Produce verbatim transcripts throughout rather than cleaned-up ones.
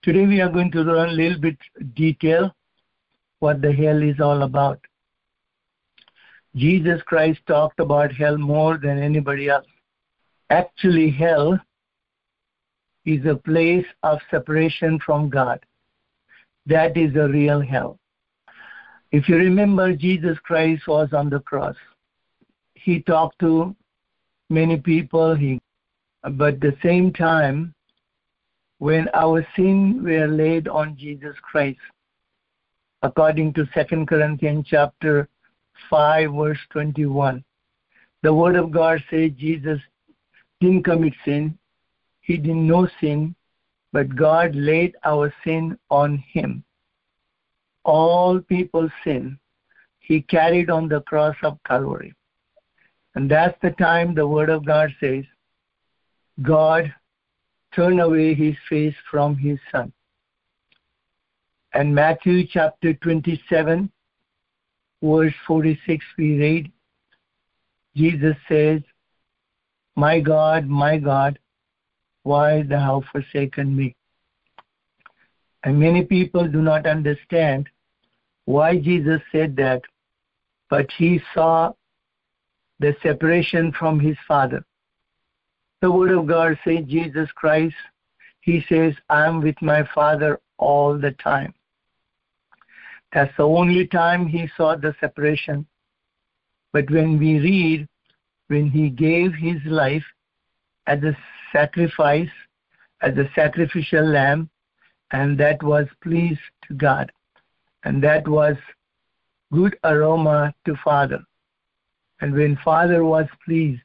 Today we are going to learn a little bit detail what the hell is all about. Jesus Christ talked about hell more than anybody else. Actually, hell is a place of separation from God. That is a real hell. If you remember, Jesus Christ was on the cross. He talked to many people, he, but at the same time, when our sins were laid on Jesus Christ, according to Second Corinthians chapter five, verse twenty-one, the Word of God says Jesus didn't commit sin, he didn't know sin, but God laid our sin on him. All people's sin, he carried on the cross of Calvary. And that's the time the Word of God says, God turned away his face from his Son. And Matthew chapter twenty-seven, verse forty-six, we read, Jesus says, my God, my God, why thou hast forsaken me? And many people do not understand why Jesus said that, but he saw the separation from his Father. The Word of God says, Jesus Christ, he says, I am with my Father all the time. That's the only time he saw the separation. But when we read, when he gave his life as a sacrifice, as a sacrificial lamb, and that was pleased to God, and that was good aroma to Father. And when Father was pleased,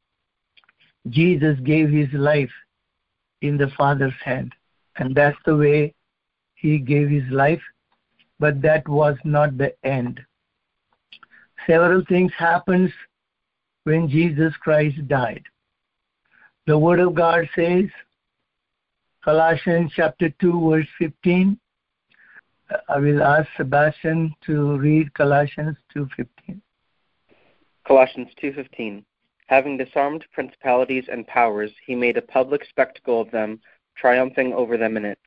Jesus gave his life in the Father's hand. And that's the way he gave his life. But that was not the end. Several things happened when Jesus Christ died. The Word of God says, Colossians chapter two, verse fifteen. I will ask Sebastian to read Colossians two fifteen. Colossians two fifteen. Having disarmed principalities and powers, he made a public spectacle of them, triumphing over them in it.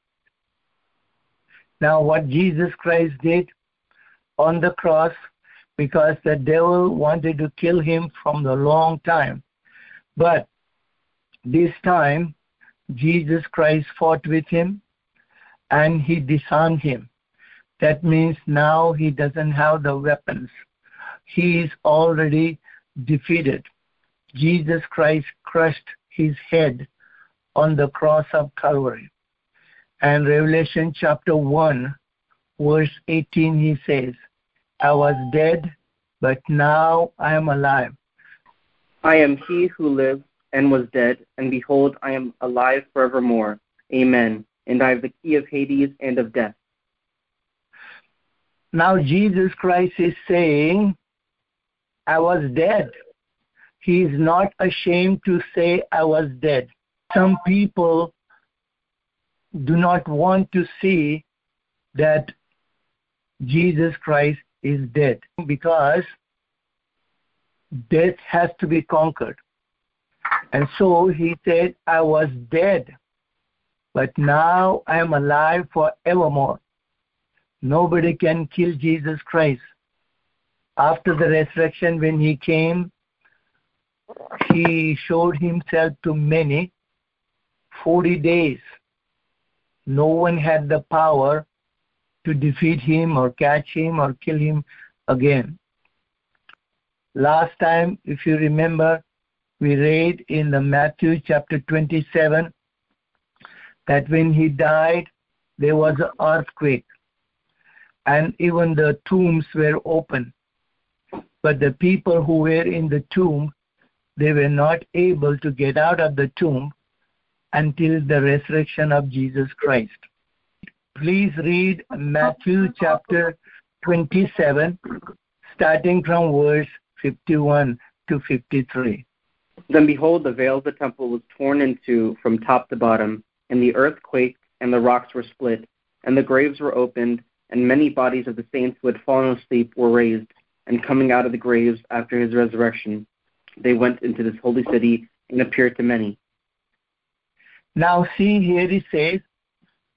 Now what Jesus Christ did on the cross, because the devil wanted to kill him from the long time. But this time, Jesus Christ fought with him and he disarmed him. That means now he doesn't have the weapons. He is already defeated. Jesus Christ crushed his head on the cross of Calvary. And Revelation chapter one, verse eighteen, he says, I was dead, but now I am alive. I am he who lives and was dead, and behold, I am alive forevermore. Amen. And I have the key of Hades and of death. Now Jesus Christ is saying, I was dead. He is not ashamed to say I was dead. Some people do not want to see that Jesus Christ is dead because death has to be conquered. And so he said, I was dead, but now I am alive forevermore. Nobody can kill Jesus Christ. After the resurrection, when he came, he showed himself to many, forty days. No one had the power to defeat him or catch him or kill him again. Last time, if you remember, we read in the Matthew chapter twenty-seven that when he died, there was an earthquake and even the tombs were open. But the people who were in the tomb, they were not able to get out of the tomb until the resurrection of Jesus Christ. Please read Matthew chapter twenty-seven, starting from verse fifty-one to fifty-three. Then behold, the veil of the temple was torn in two from top to bottom, and the earth quaked, and the rocks were split, and the graves were opened, and many bodies of the saints who had fallen asleep were raised, and coming out of the graves after his resurrection, they went into this holy city and appeared to many. Now see, here he says,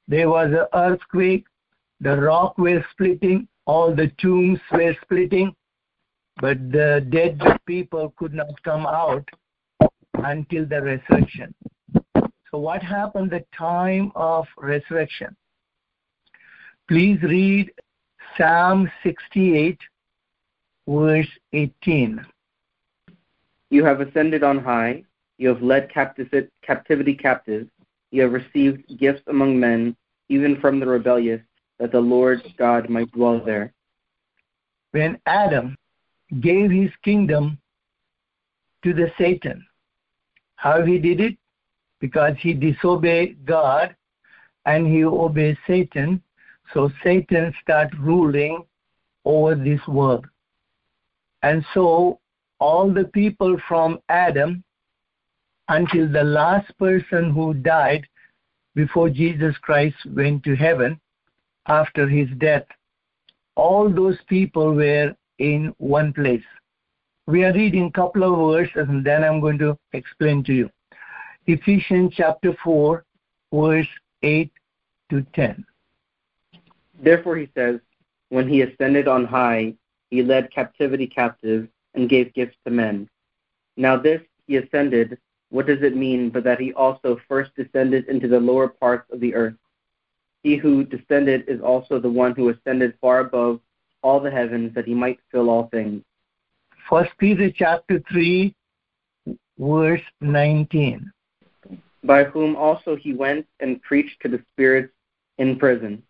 There was an earthquake, the rock was splitting, all the tombs were splitting, but the dead people could not come out until the resurrection. So what happened the time of resurrection? Please read Psalm sixty-eight, verse eighteen. You have ascended on high. You have led captiv- captivity captive. You have received gifts among men, even from the rebellious, that the Lord God might dwell there. When Adam gave his kingdom to the Satan, how he did it? Because he disobeyed God and he obeyed Satan, so Satan started ruling over this world. And so all the people from Adam until the last person who died before Jesus Christ went to heaven after his death, all those people were in one place. We are reading a couple of verses and then I'm going to explain to you. Ephesians chapter four, verse eight to ten. Therefore he says, when he ascended on high, he led captivity captive and gave gifts to men. Now this, he ascended, what does it mean but that he also first descended into the lower parts of the earth? He who descended is also the one who ascended far above all the heavens that he might fill all things. First Peter chapter three, verse nineteen. By whom also he went and preached to the spirits in prison.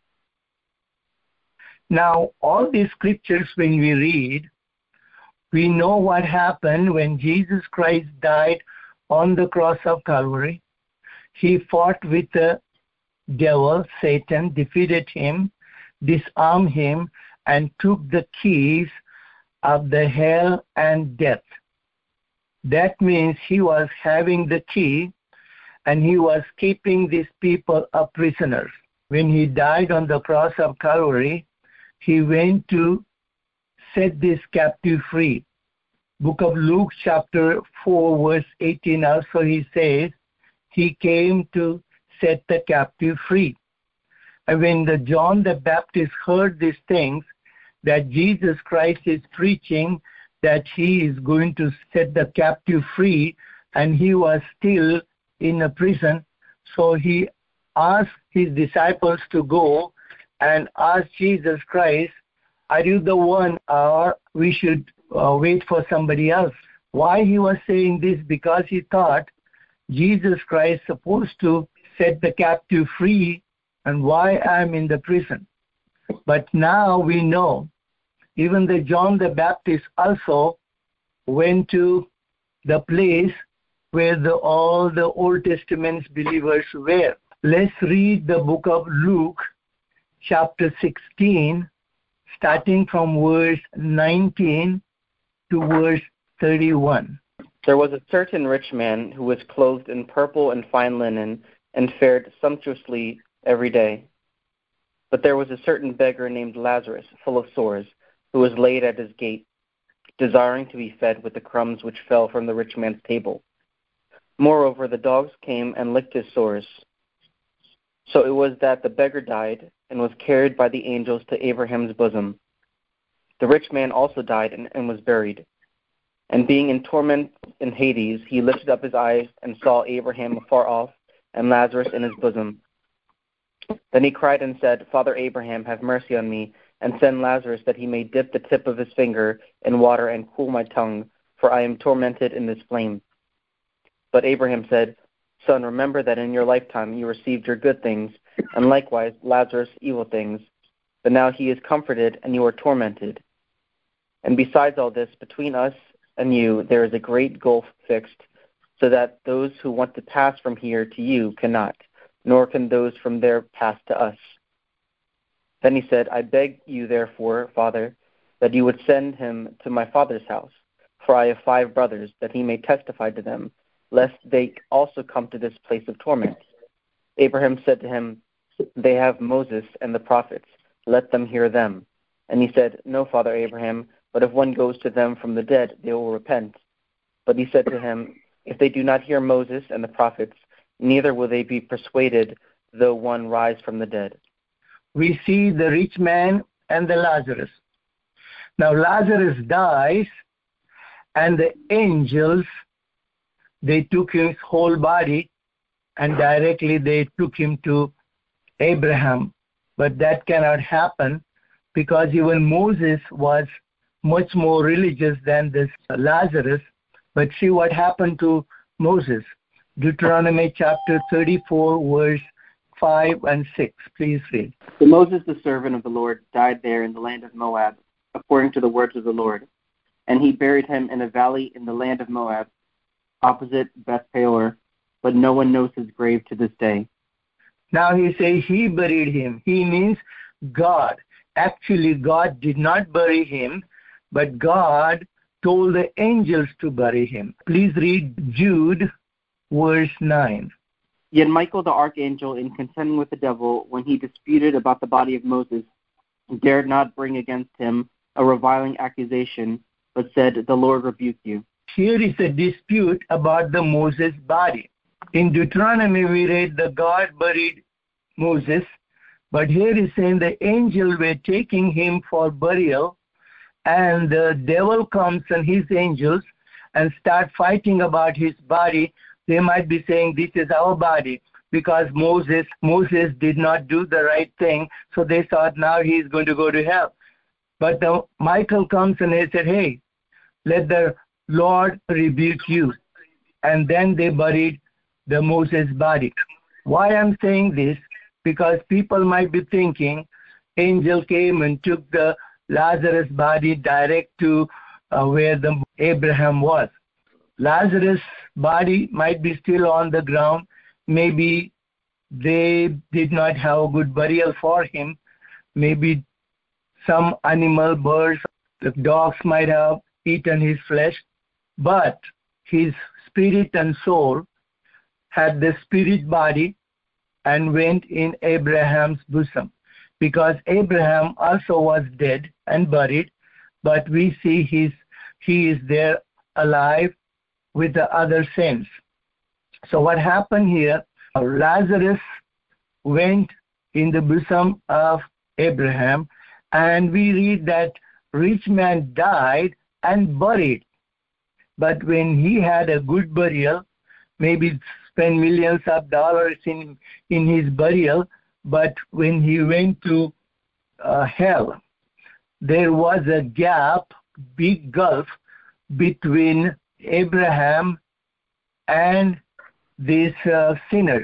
Now, all these scriptures, when we read, we know what happened when Jesus Christ died on the cross of Calvary. He fought with the devil, Satan, defeated him, disarmed him, and took the keys of the hell and death. That means he was having the key and he was keeping these people a prisoners. When he died on the cross of Calvary, he went to set this captive free. Book of Luke chapter four, verse eighteen also he says, he came to set the captive free. And when the John the Baptist heard these things, that Jesus Christ is preaching that he is going to set the captive free, and he was still in a prison, so he asked his disciples to go and ask Jesus Christ, are you the one, or we should uh, wait for somebody else? Why he was saying this? Because he thought Jesus Christ supposed to set the captive free, and why I'm in the prison. But now we know, even the John the Baptist also went to the place where the, all the Old Testament believers were. Let's read the book of Luke, chapter sixteen, starting from verse nineteen to verse thirty-one. There was a certain rich man who was clothed in purple and fine linen and fared sumptuously every day. But there was a certain beggar named Lazarus, full of sores, who was laid at his gate, desiring to be fed with the crumbs which fell from the rich man's table. Moreover, the dogs came and licked his sores. So it was that the beggar died and was carried by the angels to Abraham's bosom. The rich man also died and, and was buried. And being in torment in Hades, he lifted up his eyes and saw Abraham afar off and Lazarus in his bosom. Then he cried and said, Father Abraham, have mercy on me, and send Lazarus that he may dip the tip of his finger in water and cool my tongue, for I am tormented in this flame. But Abraham said, Son, remember that in your lifetime you received your good things, and likewise Lazarus evil things. But now he is comforted, and you are tormented. And besides all this, between us and you there is a great gulf fixed, so that those who want to pass from here to you cannot, nor can those from there pass to us. Then he said, I beg you therefore, Father, that you would send him to my father's house, for I have five brothers, that he may testify to them, lest they also come to this place of torment. Abraham said to him, They have Moses and the prophets, let them hear them. And he said, No, Father Abraham, but if one goes to them from the dead, they will repent. But he said to him, If they do not hear Moses and the prophets, neither will they be persuaded, though one rise from the dead. We see the rich man and the Lazarus. Now Lazarus dies, and the angels, they took his whole body, and directly they took him to Abraham. But that cannot happen, because even Moses was much more religious than this Lazarus. But see what happened to Moses. Deuteronomy chapter thirty-four, verse five and six. Please read. So Moses, the servant of the Lord, died there in the land of Moab, according to the words of the Lord. And he buried him in a valley in the land of Moab, opposite Beth Peor, but no one knows his grave to this day. Now he says he buried him. He means God. Actually, God did not bury him, but God told the angels to bury him. Please read Jude, verse nine. Yet Michael the archangel, in contending with the devil, when he disputed about the body of Moses, dared not bring against him a reviling accusation, but said, The Lord rebuke you. Here is a dispute about the Moses body. In Deuteronomy, we read that God buried Moses, but here is saying the angels were taking him for burial, and the devil comes and his angels and start fighting about his body. They might be saying, this is our body, because Moses Moses did not do the right thing, so they thought now he is going to go to hell. But the, Michael comes and he said, hey, let the Lord rebuke you. And then they buried the Moses body. Why I'm saying this? Because people might be thinking angel came and took the Lazarus body direct to uh, where the Abraham was. Lazarus body might be still on the ground. Maybe they did not have a good burial for him. Maybe some animal, birds, the dogs might have eaten his flesh. But his spirit and soul had the spirit body and went in Abraham's bosom, because Abraham also was dead and buried, but we see his, he is there alive with the other saints. So what happened here, Lazarus went in the bosom of Abraham, and we read that rich man died and buried. But when he had a good burial, maybe spent millions of dollars in, in his burial, but when he went to uh, hell, there was a gap, big gulf between Abraham and these uh, sinners.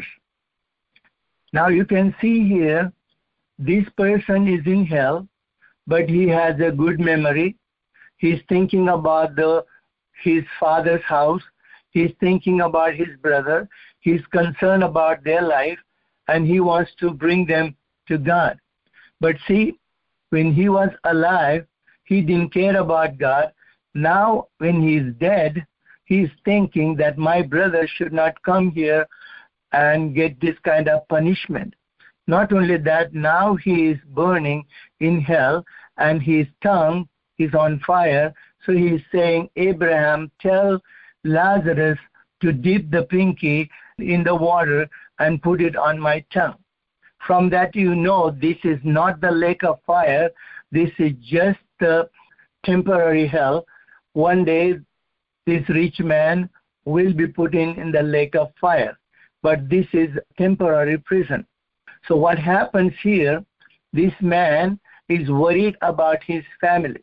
Now you can see here, this person is in hell, but he has a good memory. He's thinking about the his father's house. He's thinking about his brother. He's concerned about their life, and he wants to bring them to God. But see, when he was alive, he didn't care about God. Now, when he's dead, he's thinking that my brother should not come here and get this kind of punishment. Not only that, now he is burning in hell, and his tongue is on fire. So he's saying, Abraham, tell Lazarus to dip the pinky in the water and put it on my tongue. From that you know this is not the lake of fire. This is just the temporary hell. One day this rich man will be put in, in the lake of fire. But this is temporary prison. So what happens here, this man is worried about his family.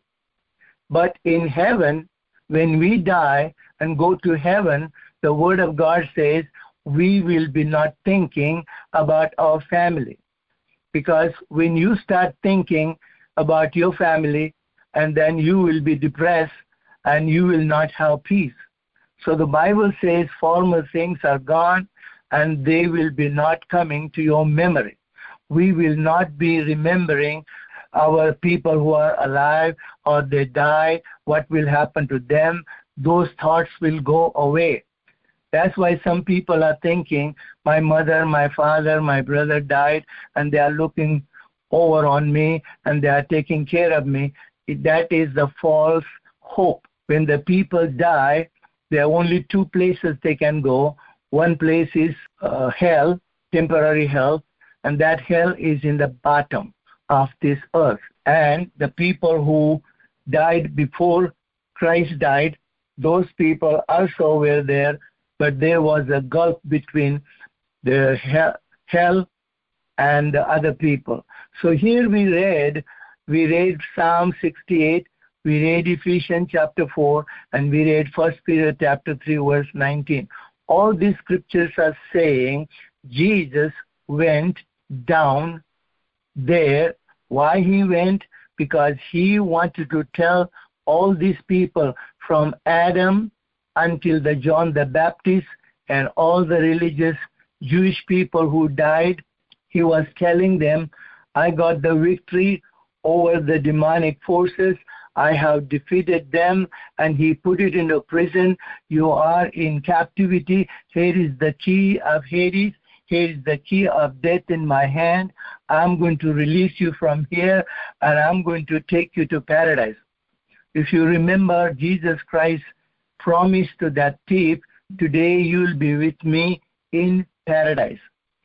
But in heaven, when we die and go to heaven, the Word of God says we will be not thinking about our family. Because when you start thinking about your family, and then you will be depressed and you will not have peace. So the Bible says former things are gone and they will be not coming to your memory. We will not be remembering our people who are alive or they die, what will happen to them. Those thoughts will go away. That's why some people are thinking, my mother, my father, my brother died, and they are looking over on me, and they are taking care of me. That is the false hope. When the people die, there are only two places they can go. One place is uh, hell, temporary hell, and that hell is in the bottom of this earth. And the people who died before Christ died, those people also were there, but there was a gulf between the hell and the other people. So here we read, we read Psalm sixty-eight, we read Ephesians chapter four, and we read First Peter chapter three, verse nineteen. All these scriptures are saying Jesus went down there. Why he went? Because he wanted to tell all these people from Adam until the John the Baptist and all the religious Jewish people who died, he was telling them, I got the victory over the demonic forces. I have defeated them, and he put it into prison. You are in captivity. Here is the key of Hades. Here is the key of death in my hand. I'm going to release you from here, and I'm going to take you to paradise. If you remember, Jesus Christ promised to that thief, today you'll be with me in paradise.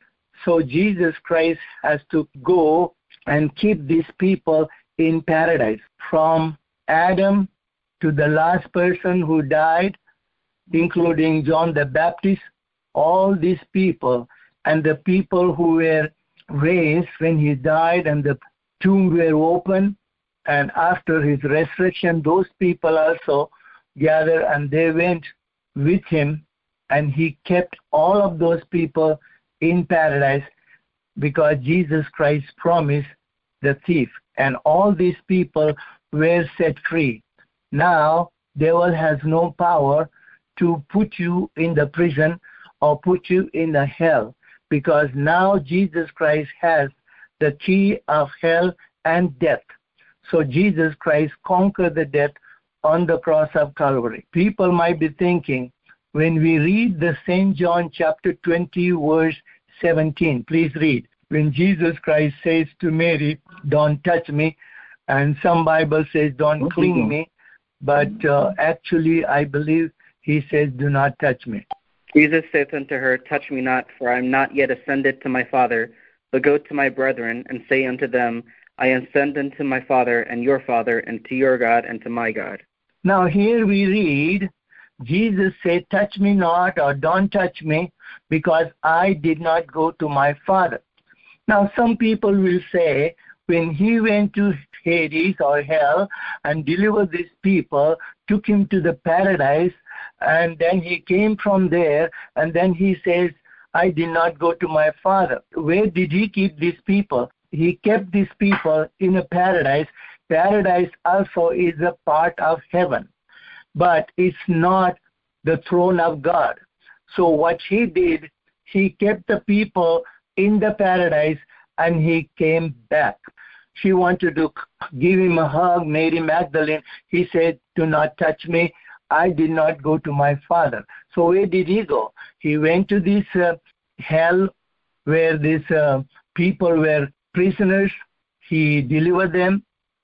So Jesus Christ has to go and keep these people in paradise. From Adam to the last person who died, including John the Baptist, all these people, and the people who were raised when he died and the tomb were open, and after his resurrection, those people also gathered and they went with him, and he kept all of those people in paradise because Jesus Christ promised the thief, and all these people were set free. Now, devil has no power to put you in the prison or put you in the hell, because now Jesus Christ has the key of hell and death. So Jesus Christ conquered the death on the cross of Calvary. People might be thinking, when we read the Saint John chapter twenty, verse seventeen, please read. When Jesus Christ says to Mary, don't touch me, and some Bible says, don't okay. cling me, but uh, actually I believe he says, do not touch me. Jesus saith unto her, touch me not, for I am not yet ascended to my Father, but go to my brethren, and say unto them, I ascend unto my Father and your Father, and to your God and to my God. Now here we read, Jesus said, touch me not, or don't touch me, because I did not go to my Father. Now some people will say, when he went to Hades or hell and delivered these people, took him to the paradise, and then he came from there, and then he says, I did not go to my Father. Where did he keep these people? He kept these people in a paradise. Paradise also is a part of heaven, but it's not the throne of God. So what he did, he kept the people in the paradise, and he came back. She wanted to give him a hug, Mary Magdalene. He said, do not touch me. I did not go to my Father. So where did he go? He went to this uh, hell where these uh, people were prisoners. He delivered them.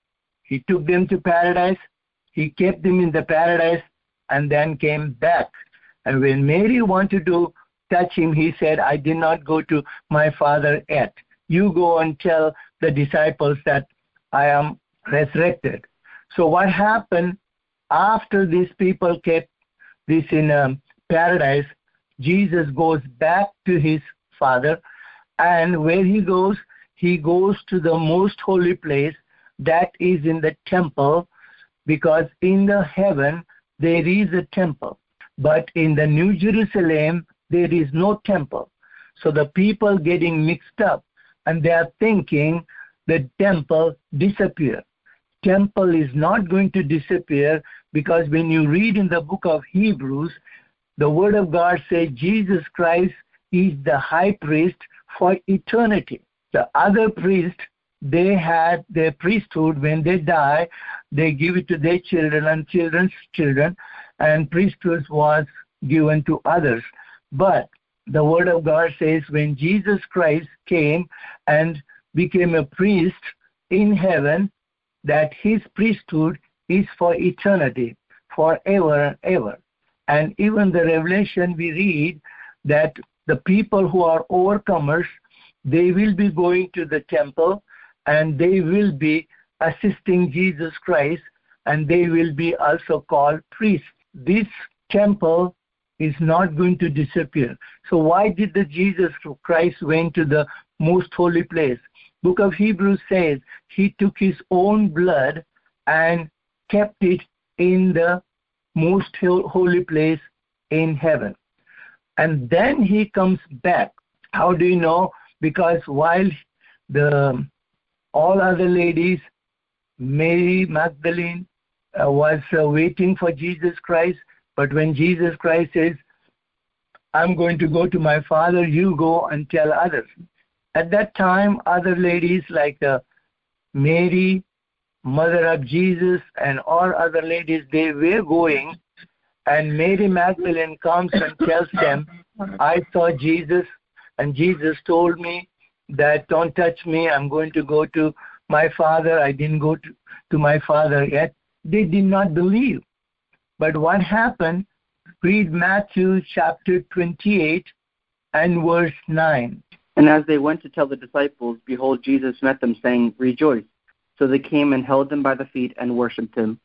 He took them to paradise. He kept them in the paradise and then came back. And when Mary wanted to touch him, he said, I did not go to my Father yet. You go and tell the disciples that I am resurrected. So what happened after these people kept this in um, paradise, Jesus goes back to his Father, and where he goes, he goes to the most holy place, that is in the temple, because in the heaven there is a temple, but in the New Jerusalem there is no temple. So the people getting mixed up, and they are thinking the temple disappeared. Temple is not going to disappear, because when you read in the book of Hebrews, the Word of God says Jesus Christ is the high priest for eternity. The other priests, they had their priesthood. When they die, they give it to their children and children's children, and priesthood was given to others. But the Word of God says when Jesus Christ came and became a priest in heaven, that his priesthood is for eternity, forever and ever. And even the Revelation we read that the people who are overcomers, they will be going to the temple and they will be assisting Jesus Christ, and they will be also called priests. This temple is not going to disappear. So why did the Jesus Christ went to the most holy place? Book of Hebrews says he took his own blood and kept it in the most holy place in heaven. And then he comes back. How do you know? Because while the all other ladies, Mary Magdalene uh, was uh, waiting for Jesus Christ, but when Jesus Christ says, I'm going to go to my Father, you go and tell others. At that time, other ladies like uh, Mary, mother of Jesus, and all other ladies, they were going, and Mary Magdalene comes and tells them, I saw Jesus, and Jesus told me that don't touch me, I'm going to go to my Father. I didn't go to, to my Father yet. They did not believe. But what happened? Read Matthew chapter twenty-eight and verse nine. And as they went to tell the disciples, behold, Jesus met them, saying, Rejoice. So they came and held him by the feet and worshipped him.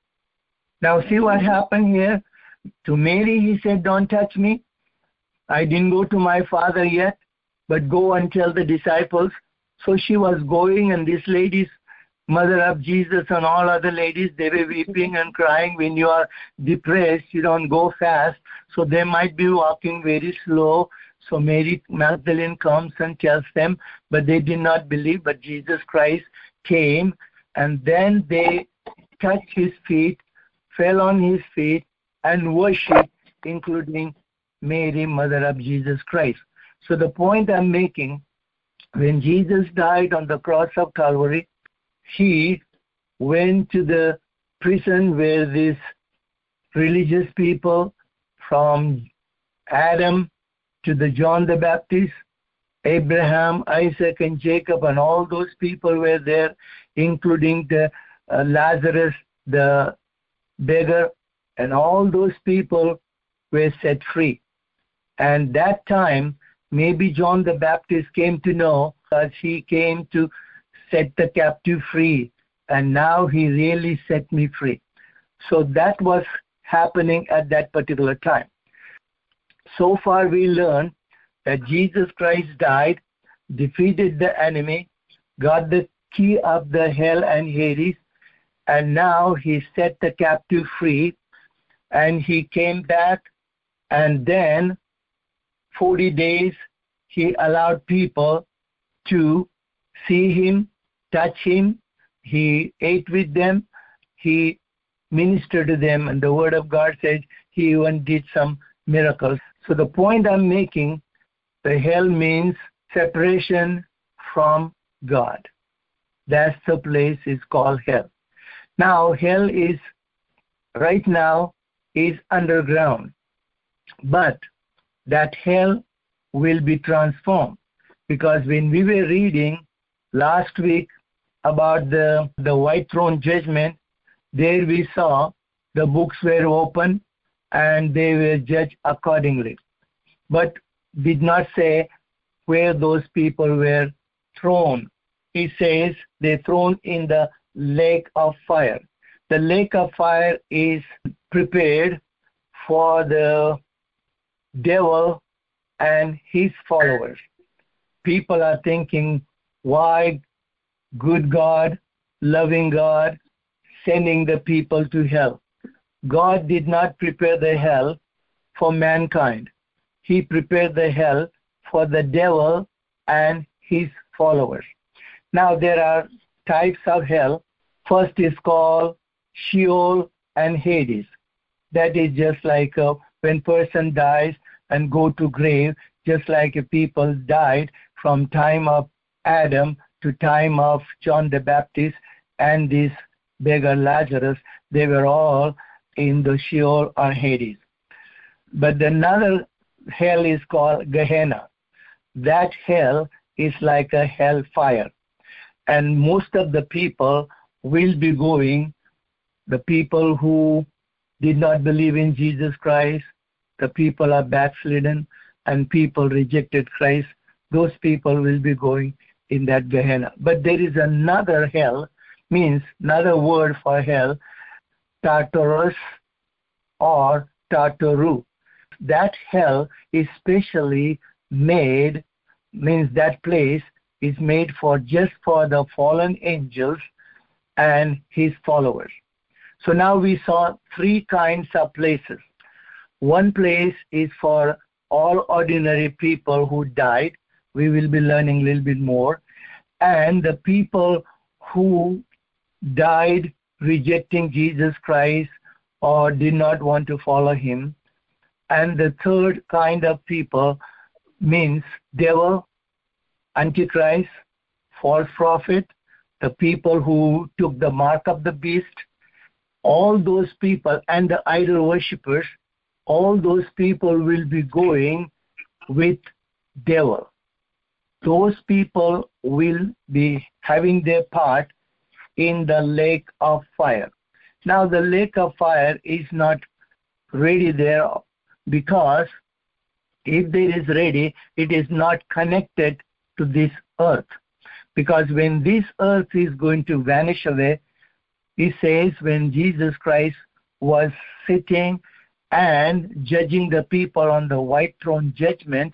Now see what happened here? To Mary he said, don't touch me. I didn't go to my Father yet, but go and tell the disciples. So she was going, and these ladies, mother of Jesus and all other ladies, they were weeping and crying. When you are depressed, you don't go fast. So they might be walking very slow. So Mary Magdalene comes and tells them, but they did not believe. But Jesus Christ came, and then they touched his feet, fell on his feet, and worshipped, including Mary, mother of Jesus Christ. So the point I'm making, when Jesus died on the cross of Calvary, he went to the prison where these religious people from Adam to the John the Baptist, Abraham, Isaac, and Jacob, and all those people were there, including the uh, Lazarus, the beggar, and all those people were set free. And that time, maybe John the Baptist came to know that he came to set the captive free, and now he really set me free. So that was happening at that particular time. So far we learned that Jesus Christ died, defeated the enemy, got the key of the hell and Hades, and now he set the captive free, and he came back, and then forty days he allowed people to see him, touch him. He ate with them. He ministered to them. And the word of God says he even did some miracles. So the point I'm making, the hell means separation from God. That's the place is called hell. Now, hell is, right now, is underground. But that hell will be transformed. Because when we were reading last week about the, the white throne judgment, there we saw the books were open and they were judged accordingly. But did not say where those people were thrown. He says they're thrown in the lake of fire. The lake of fire is prepared for the devil and his followers. People are thinking, why good God, loving God, sending the people to hell? God did not prepare the hell for mankind. He prepared the hell for the devil and his followers. Now there are types of hell. First is called Sheol and Hades. That is just like uh, when person dies and go to grave, just like uh, people died from time of Adam to time of John the Baptist and this beggar Lazarus. They were all in the Sheol or Hades. But another hell is called Gehenna. That hell is like a hell fire. And most of the people will be going, the people who did not believe in Jesus Christ, the people are backslidden, and people rejected Christ, those people will be going in that Gehenna. But there is another hell, means another word for hell, Tartarus or Tartaru. That hell is specially made, means that place is made for just for the fallen angels and his followers. So now we saw three kinds of places. One place is for all ordinary people who died. We will be learning a little bit more. And the people who died rejecting Jesus Christ or did not want to follow him. And the third kind of people means devil, antichrist, false prophet, the people who took the mark of the beast, all those people, and the idol worshippers, all those people will be going with devil. Those people will be having their part in the lake of fire. Now the lake of fire is not ready there, because if there is ready, it is not connected to this earth. Because when this earth is going to vanish away, he says when Jesus Christ was sitting and judging the people on the white throne judgment,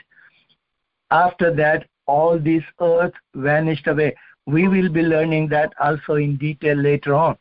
after that all this earth vanished away. We will be learning that also in detail later on.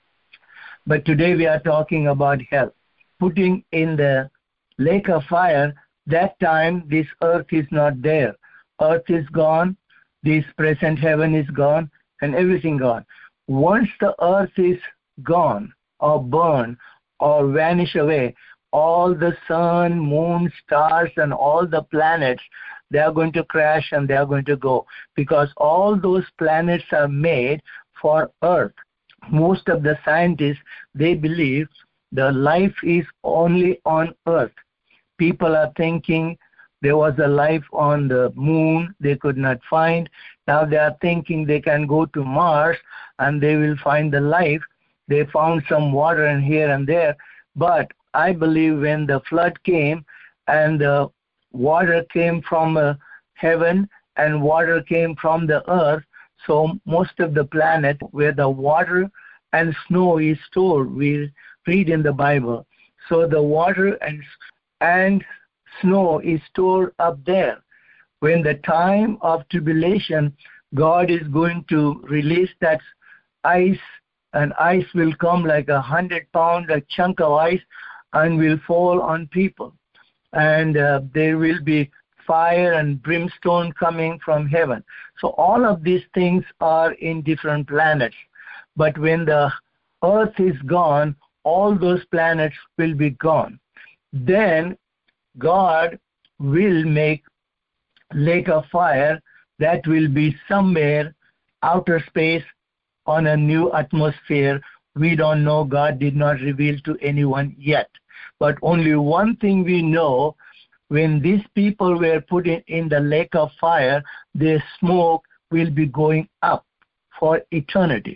But today we are talking about hell. Putting in the lake of fire, that time this earth is not there. Earth is gone, this present heaven is gone, and everything gone. Once the earth is gone or burned or vanish away, all the sun, moon, stars, and all the planets, they are going to crash and they are going to go, because all those planets are made for earth. Most of the scientists, they believe the life is only on earth. People are thinking there was a life on the moon they could not find. Now they are thinking they can go to Mars and they will find the life. They found some water in here and there. But I believe when the flood came and the water came from uh, heaven and water came from the earth, so most of the planet where the water and snow is stored, we read in the Bible. So the water and and snow is stored up there. When the time of tribulation, God is going to release that ice, and ice will come like a hundred pound a chunk of ice and will fall on people. And uh, there will be fire and brimstone coming from heaven. So all of these things are in different planets. But when the earth is gone, all those planets will be gone. Then God will make lake of fire that will be somewhere outer space on a new atmosphere. We don't know. God did not reveal to anyone yet. But only one thing we know, when these people were put in, in the lake of fire, their smoke will be going up for eternity.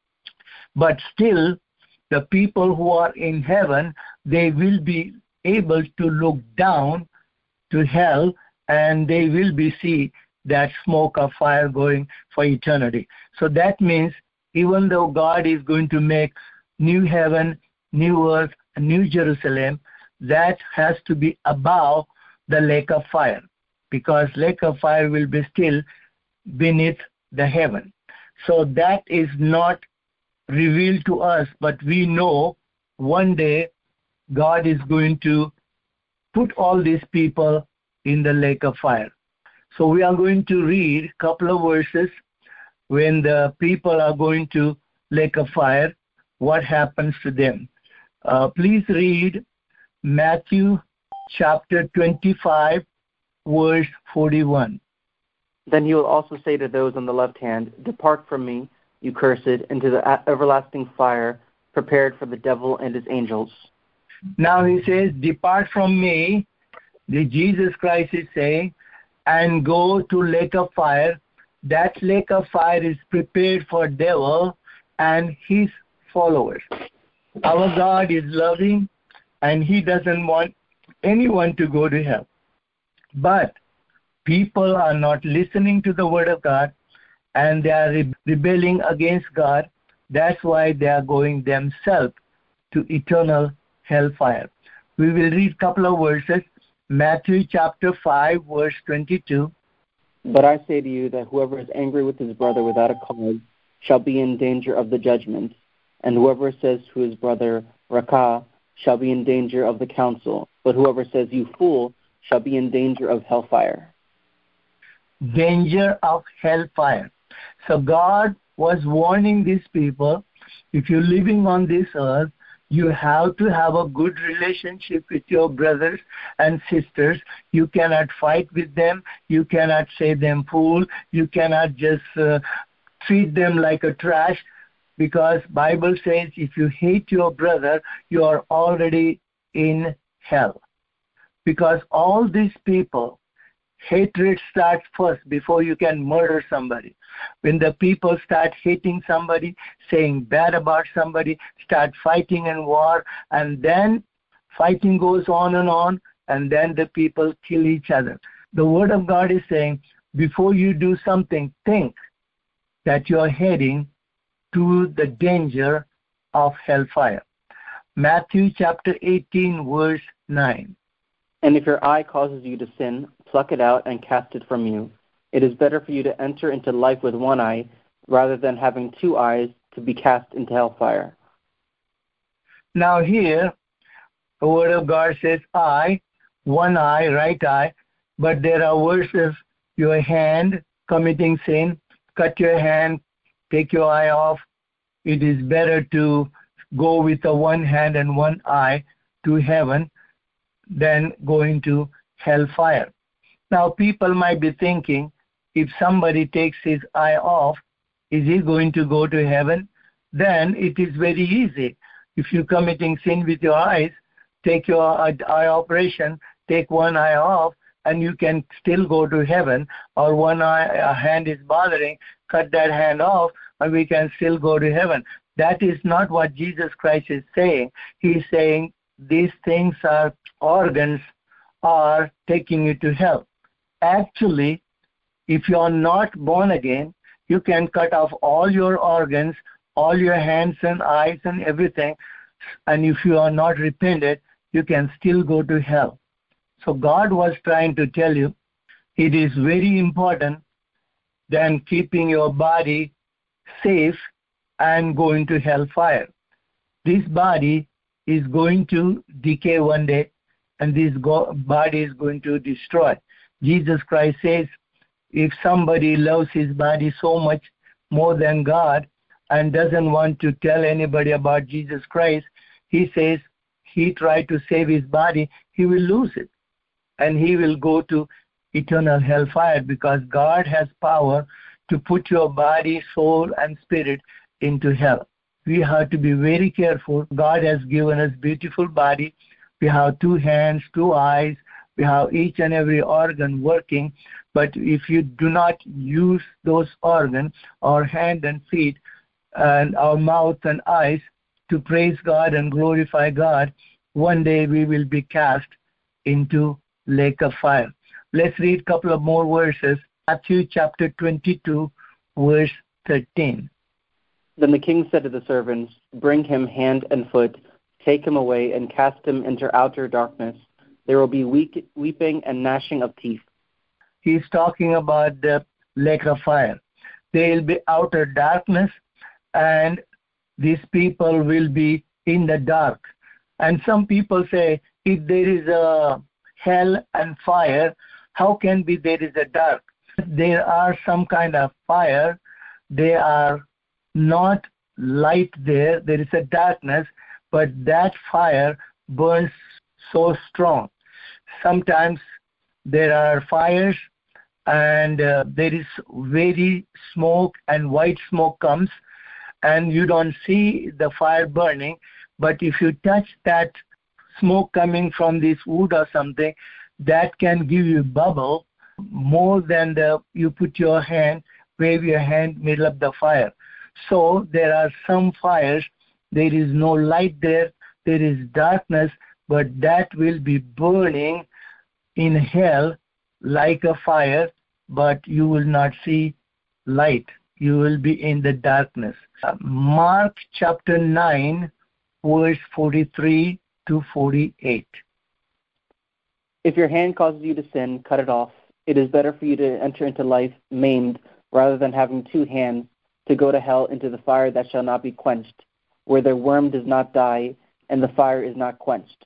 But still, the people who are in heaven, they will be able to look down to hell, and they will be see that smoke of fire going for eternity. So that means even though God is going to make new heaven, new earth, and new Jerusalem, that has to be above the lake of fire, because lake of fire will be still beneath the heaven. So that is not revealed to us, but we know one day God is going to put all these people in the lake of fire. So we are going to read a couple of verses when the people are going to lake of fire, what happens to them. Uh, please read Matthew chapter twenty-five, verse forty-one. Then he will also say to those on the left hand, "Depart from me, you cursed, into the everlasting fire prepared for the devil and his angels." Now he says, depart from me, the Jesus Christ is saying, and go to lake of fire. That lake of fire is prepared for devil and his followers. Our God is loving, and he doesn't want anyone to go to hell. But People are not listening to the word of God, and they are re- rebelling against God. That's why they are going themselves to eternal hellfire. We will read a couple of verses. Matthew chapter five, verse twenty-two. But I say to you that whoever is angry with his brother without a cause shall be in danger of the judgment, and whoever says to his brother, Rakah, shall be in danger of the council, but whoever says, you fool, shall be in danger of hellfire. Danger of hellfire. So God was warning these people, if you're living on this earth, you have to have a good relationship with your brothers and sisters. You cannot fight with them. You cannot say them fool. You cannot just uh, treat them like a trash, because Bible says if you hate your brother, you are already in hell. Because all these people, hatred starts first before you can murder somebody. When the people start hating somebody, saying bad about somebody, start fighting in war, and then fighting goes on and on, and then the people kill each other. The Word of God is saying, before you do something, think that you are heading to the danger of hellfire. Matthew chapter eighteen, verse nine. And if your eye causes you to sin, pluck it out and cast it from you. It is better for you to enter into life with one eye, rather than having two eyes to be cast into hellfire. Now here, the Word of God says eye, one eye, right eye, but there are verses, your hand, committing sin, cut your hand, take your eye off. It is better to go with a one hand and one eye to heaven than going to hellfire. Now people might be thinking, if somebody takes his eye off, is he going to go to heaven? Then it is very easy. If you're committing sin with your eyes, take your eye operation, take one eye off, and you can still go to heaven. Or one eye, a hand is bothering, cut that hand off, and we can still go to heaven. That is not what Jesus Christ is saying. He's saying these things are organs are taking you to hell. Actually, if you are not born again, you can cut off all your organs, all your hands and eyes and everything, and if you are not repented, you can still go to hell. So God was trying to tell you, it is very important than keeping your body safe and going to hellfire. This body is going to decay one day, and this go- body is going to destroy. Jesus Christ says, if somebody loves his body so much more than God and doesn't want to tell anybody about Jesus Christ, he says he tried to save his body, he will lose it. And he will go to eternal hellfire, because God has power to put your body, soul, and spirit into hell. We have to be very careful. God has given us beautiful body. We have two hands, two eyes. We have each and every organ working. But if you do not use those organs, our hand and feet, and our mouth and eyes, to praise God and glorify God, one day we will be cast into lake of fire. Let's read a couple of more verses. Matthew chapter twenty-two, verse thirteen. Then the king said to the servants, bring him hand and foot, take him away, and cast him into outer darkness. There will be weep, weeping and gnashing of teeth. He's talking about the lake of fire. There will be outer darkness, and these people will be in the dark. And some people say, if there is a hell and fire, how can be there is a dark? There are some kind of fire. They are not light there. There is a darkness, but that fire burns so strong. Sometimes there are fires, and uh, there is very smoke, and white smoke comes, and you don't see the fire burning. But if you touch that smoke coming from this wood or something, that can give you bubble more than the you put your hand, wave your hand middle of the fire. So there are some fires, there is no light there, there is darkness, but that will be burning in hell like a fire, but you will not see light. You will be in the darkness. Uh, Mark chapter nine, verse forty-three to forty-eight. If your hand causes you to sin, cut it off. It is better for you to enter into life maimed rather than having two hands to go to hell into the fire that shall not be quenched, where their worm does not die and the fire is not quenched.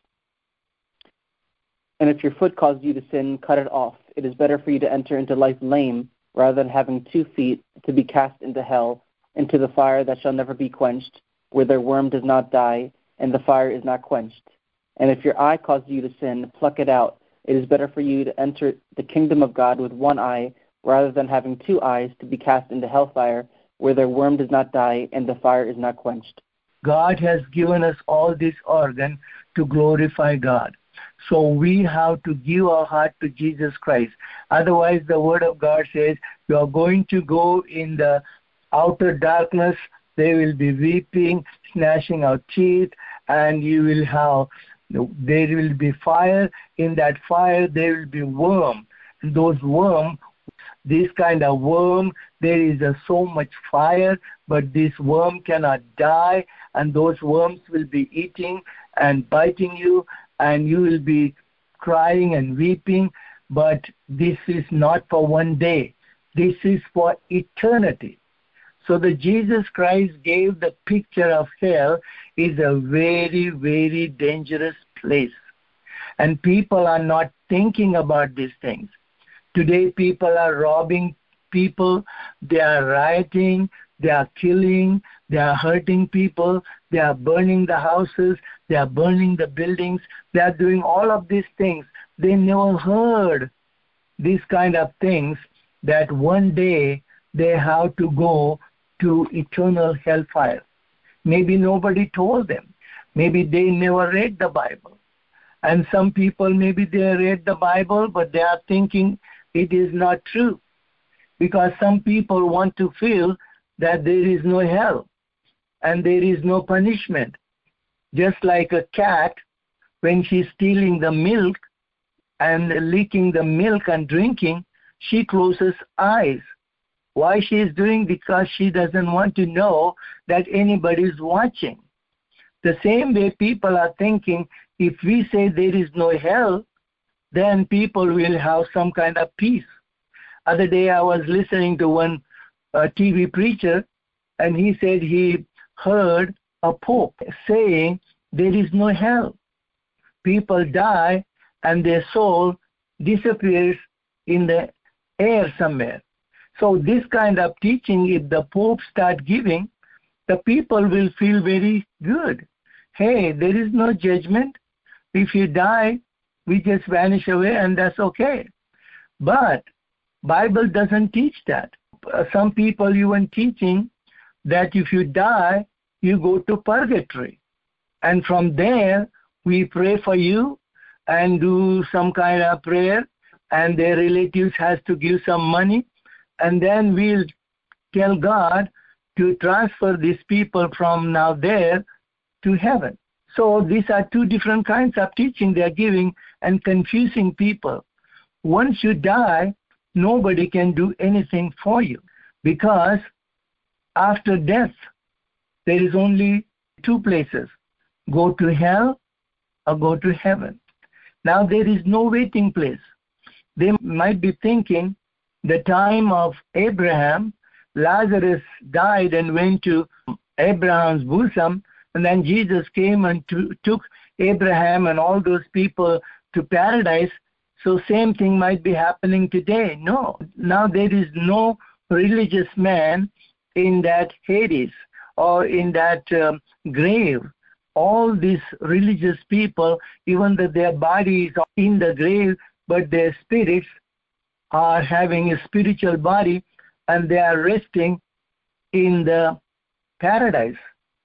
And if your foot causes you to sin, cut it off. It is better for you to enter into life lame rather than having two feet to be cast into hell, into the fire that shall never be quenched, where their worm does not die and the fire is not quenched. And if your eye causes you to sin, pluck it out. It is better for you to enter the kingdom of God with one eye rather than having two eyes to be cast into hellfire, where their worm does not die and the fire is not quenched. God has given us all this organ to glorify God. So we have to give our heart to Jesus Christ. Otherwise, the Word of God says, you are going to go in the outer darkness. They will be weeping, gnashing of teeth, and you will have, there will be fire. In that fire, there will be worm. And those worm, this kind of worm, there is a, so much fire, but this worm cannot die, and those worms will be eating and biting you, and you will be crying and weeping. But this is not for one day. This is for eternity. So the Jesus Christ gave the picture of hell is a very, very dangerous place. And people are not thinking about these things. Today people are robbing people, they are rioting, they are killing, they are hurting people, they are burning the houses, they are burning the buildings, they are doing all of these things. They never heard these kind of things, that one day they have to go to eternal hellfire. Maybe nobody told them. Maybe they never read the Bible. And some people, maybe they read the Bible, but they are thinking it is not true. Because some people want to feel that there is no hell and there is no punishment. Just like a cat, when she's stealing the milk and licking the milk and drinking, she closes eyes. Why she is doing? Because she doesn't want to know that anybody is watching. The same way people are thinking, if we say there is no hell, then people will have some kind of peace. Other day I was listening to one uh, T V preacher, and he said he heard a pope saying there is no hell. People die and their soul disappears in the air somewhere. So this kind of teaching, if the Pope start giving, the people will feel very good. Hey, there is no judgment. If you die, we just vanish away and that's okay. But Bible doesn't teach that. Some people even teaching that if you die, you go to purgatory. And from there, we pray for you and do some kind of prayer, and their relatives has to give some money, and then we'll tell God to transfer these people from now there to heaven. So these are two different kinds of teaching they are giving and confusing people. Once you die, nobody can do anything for you, because after death, there is only two places, go to hell or go to heaven. Now there is no waiting place. They might be thinking the time of Abraham, Lazarus died and went to Abraham's bosom, and then Jesus came and to, took Abraham and all those people to paradise. So same thing might be happening today. No, now there is no religious man in that Hades or in that um, grave. All these religious people, even though their bodies are in the grave, but their spirits are having a spiritual body and they are resting in the paradise.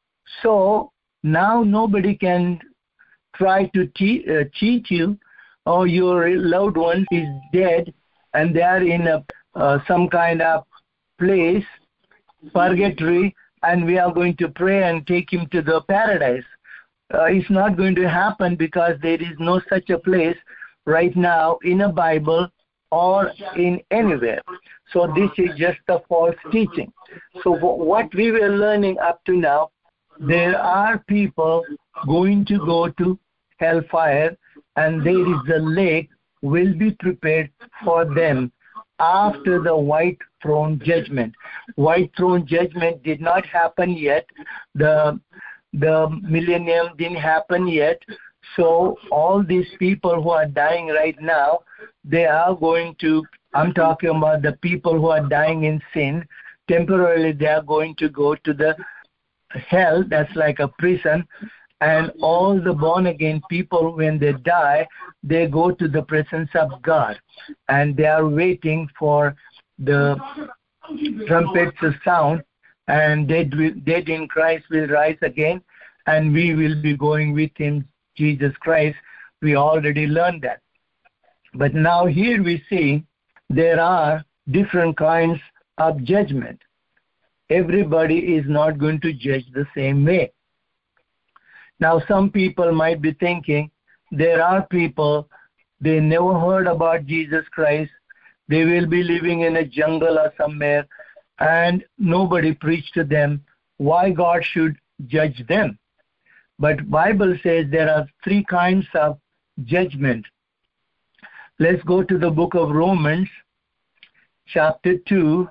So now nobody can try to te- uh, cheat you, or your loved one is dead and they are in a, uh, some kind of place, purgatory, and we are going to pray and take him to the paradise. Uh, it's not going to happen, because there is no such a place right now in a Bible or in anywhere. So this is just a false teaching. So what we were learning up to now, there are people going to go to hellfire, and there is a lake will be prepared for them after the white throne judgment. White throne judgment did not happen yet. The the millennium didn't happen yet. So all these people who are dying right now, they are going to, I'm talking about the people who are dying in sin, temporarily they are going to go to the hell, that's like a prison, and all the born-again people, when they die, they go to the presence of God, and they are waiting for the trumpets to sound, and dead, dead in Christ will rise again, and we will be going with him, Jesus Christ. We already learned that. But now here we see there are different kinds of judgment. Everybody is not going to judge the same way. Now some people might be thinking, there are people, they never heard about Jesus Christ, they will be living in a jungle or somewhere, and nobody preached to them. Why God should judge them? But Bible says there are three kinds of judgment. Let's go to the book of Romans, chapter two,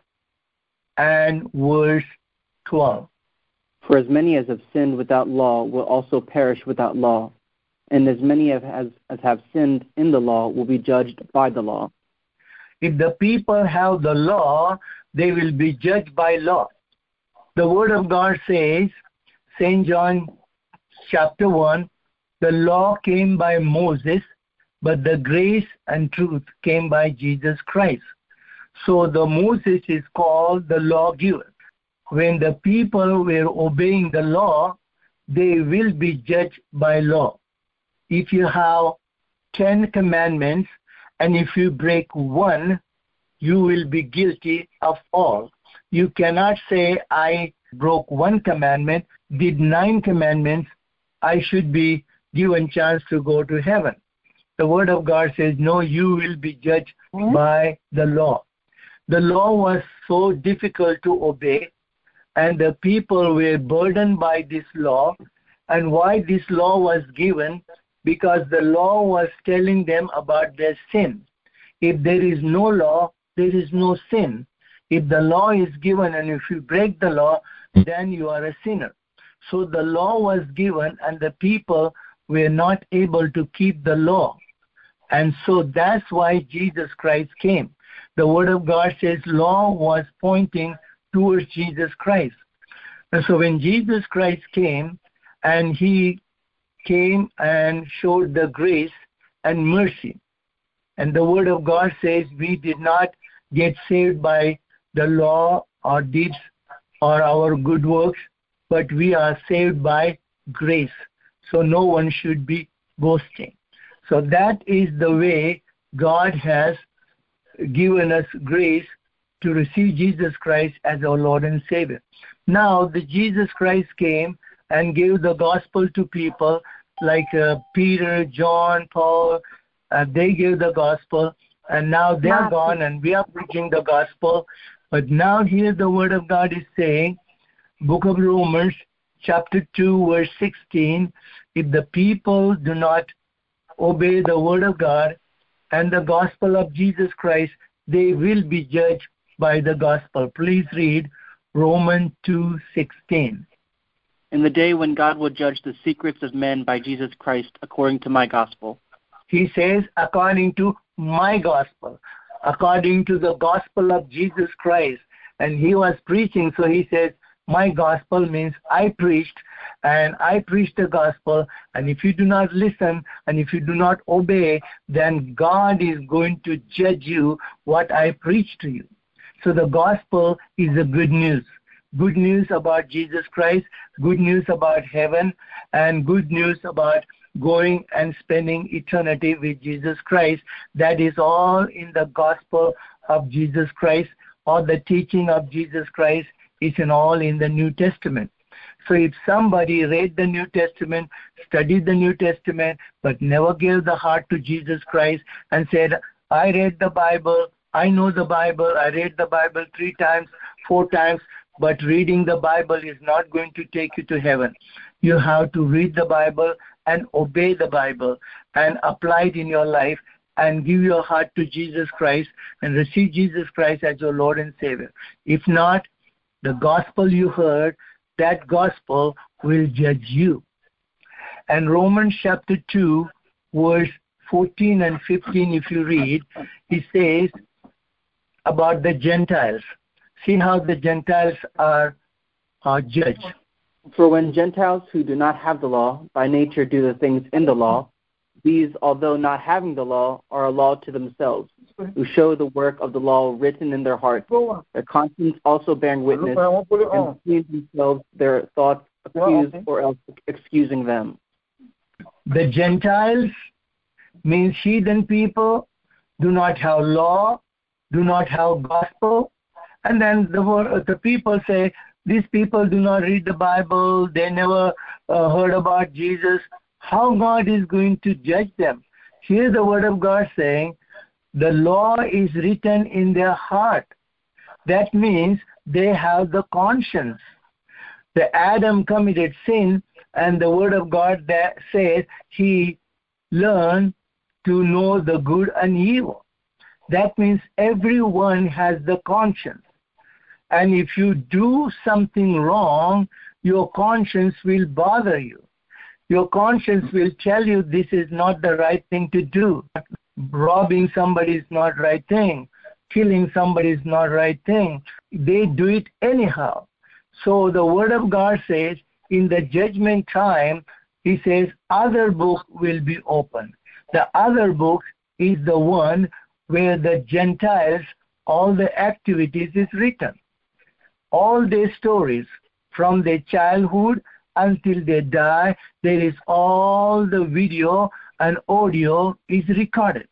and verse twelve. For as many as have sinned without law will also perish without law, and as many as, as, as have sinned in the law will be judged by the law. If the people have the law, they will be judged by law. The Word of God says, Saint John chapter one, the law came by Moses, but the grace and truth came by Jesus Christ. So the Moses is called the lawgiver. When the people were obeying the law, they will be judged by law. If you have ten commandments, and if you break one, you will be guilty of all. You cannot say, I broke one commandment, did nine commandments, I should be given chance to go to heaven. The Word of God says, no, you will be judged mm-hmm. by the law. The law was so difficult to obey, and the people were burdened by this law. And why this law was given? Because the law was telling them about their sin. If there is no law, there is no sin. If the law is given and if you break the law, then you are a sinner. So the law was given and the people were not able to keep the law. And so that's why Jesus Christ came. The Word of God says law was pointing towards Jesus Christ. And so when Jesus Christ came, and he came and showed the grace and mercy. And the Word of God says we did not get saved by the law or deeds or our good works, but we are saved by grace. So no one should be boasting. So that is the way God has given us grace to receive Jesus Christ as our Lord and Savior. Now, the Jesus Christ came and gave the gospel to people like uh, Peter, John, Paul. Uh, they gave the gospel, and now they are gone, and we are preaching the gospel. But now here the Word of God is saying, Book of Romans, chapter two, verse sixteen, if the people do not obey the Word of God and the gospel of Jesus Christ, they will be judged by the gospel. Please read Romans two sixteen. In the day when God will judge the secrets of men by Jesus Christ according to my gospel. He says, according to my gospel, according to the gospel of Jesus Christ. And he was preaching, so he says, my gospel means I preached, and I preached the gospel, and if you do not listen, and if you do not obey, then God is going to judge you what I preached to you. So the gospel is the good news. Good news about Jesus Christ, good news about heaven, and good news about going and spending eternity with Jesus Christ. That is all in the gospel of Jesus Christ, or the teaching of Jesus Christ is in all in the New Testament. So if somebody read the New Testament, studied the New Testament, but never gave the heart to Jesus Christ and said, I read the Bible, I know the Bible, I read the Bible three times, four times, but reading the Bible is not going to take you to heaven. You have to read the Bible and obey the Bible and apply it in your life and give your heart to Jesus Christ and receive Jesus Christ as your Lord and Savior. If not, the gospel you heard, that gospel will judge you. And Romans chapter two, verse fourteen and fifteen, if you read, he says about the Gentiles. See how the Gentiles are, are judged. For when Gentiles who do not have the law by nature do the things in the law, these, although not having the law, are a law to themselves, who show the work of the law written in their hearts, their conscience also bearing witness, and seeing themselves their thoughts accused or else excusing them. The Gentiles means heathen people, do not have law, do not have gospel. And then the, the people say, these people do not read the Bible, they never uh, heard about Jesus. How God is going to judge them? Here the word of God saying, the law is written in their heart. That means they have the conscience. The Adam committed sin, and the word of God that says he learned to know the good and evil. That means everyone has the conscience. And if you do something wrong, your conscience will bother you. Your conscience will tell you this is not the right thing to do. Robbing somebody is not the right thing. Killing somebody is not the right thing. They do it anyhow. So the word of God says, in the judgment time, he says, other book will be opened. The other book is the one where the Gentiles, all the activities is written. All their stories, from their childhood until they die, there is all the video and audio is recorded.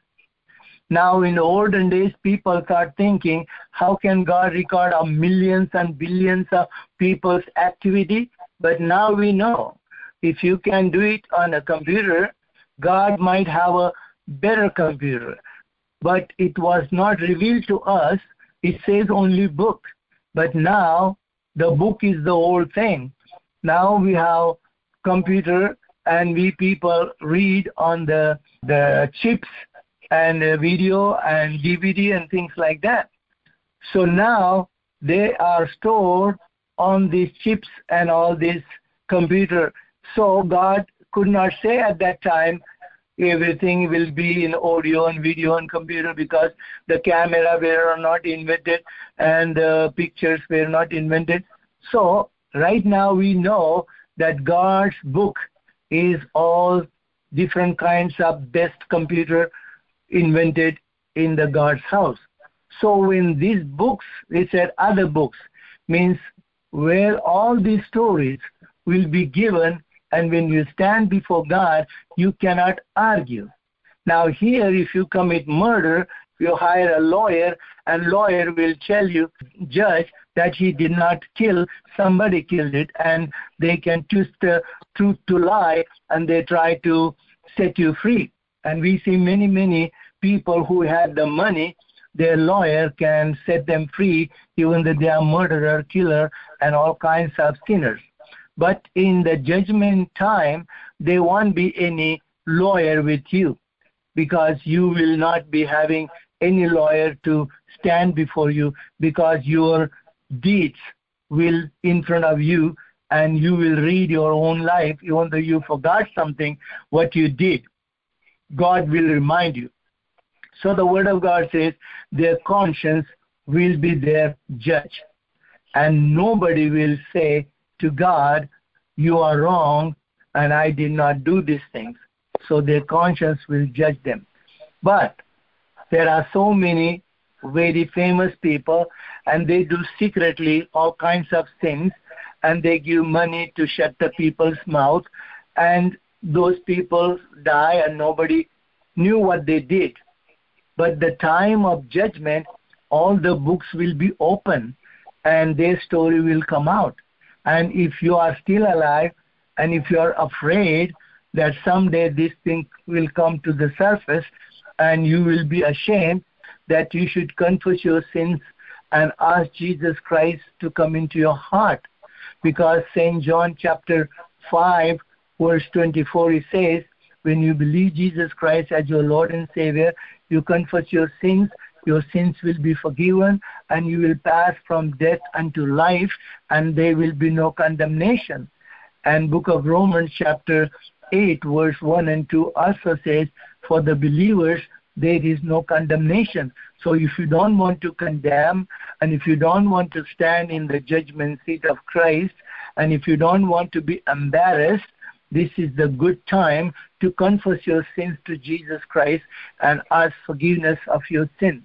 Now, in the olden days, people start thinking, how can God record a millions and billions of people's activity? But now we know, if you can do it on a computer, God might have a better computer. But it was not revealed to us. It says only book. But now, the book is the whole thing. Now we have computer and we people read on the, the chips and video and D V D and things like that. So now they are stored on these chips and all this computer. So God could not say at that time everything will be in audio and video and computer, because the camera were not invented and the pictures were not invented. So right now we know that God's book is all different kinds of best computer invented in the God's house. So in these books, they said other books, means where all these stories will be given, and when you stand before God, you cannot argue. Now here, if you commit murder, you hire a lawyer, and lawyer will tell you, judge, that he did not kill, somebody killed it, and they can twist the truth to lie, and they try to set you free. And we see many, many people who have the money, their lawyer can set them free, even though they are murderer, killer, and all kinds of sinners. But in the judgment time, there won't be any lawyer with you, because you will not be having any lawyer to stand before you, because your deeds will in front of you, and you will read your own life. Even though you forgot something, what you did, God will remind you. So the word of God says their conscience will be their judge. And nobody will say to God, you are wrong and I did not do these things. So their conscience will judge them. But there are so many very famous people, and they do secretly all kinds of things, and they give money to shut the people's mouth, and those people die and nobody knew what they did. But the time of judgment, all the books will be open and their story will come out. And if you are still alive and if you are afraid that someday this thing will come to the surface, and you will be ashamed that you should confess your sins and ask Jesus Christ to come into your heart. Because Saint John chapter five, verse twenty-four, it says, when you believe Jesus Christ as your Lord and Savior, you confess your sins, your sins will be forgiven, and you will pass from death unto life, and there will be no condemnation. And book of Romans chapter eight, verse one and two also says, for the believers, there is no condemnation. So if you don't want to condemn, and if you don't want to stand in the judgment seat of Christ, and if you don't want to be embarrassed, this is the good time to confess your sins to Jesus Christ and ask forgiveness of your sins.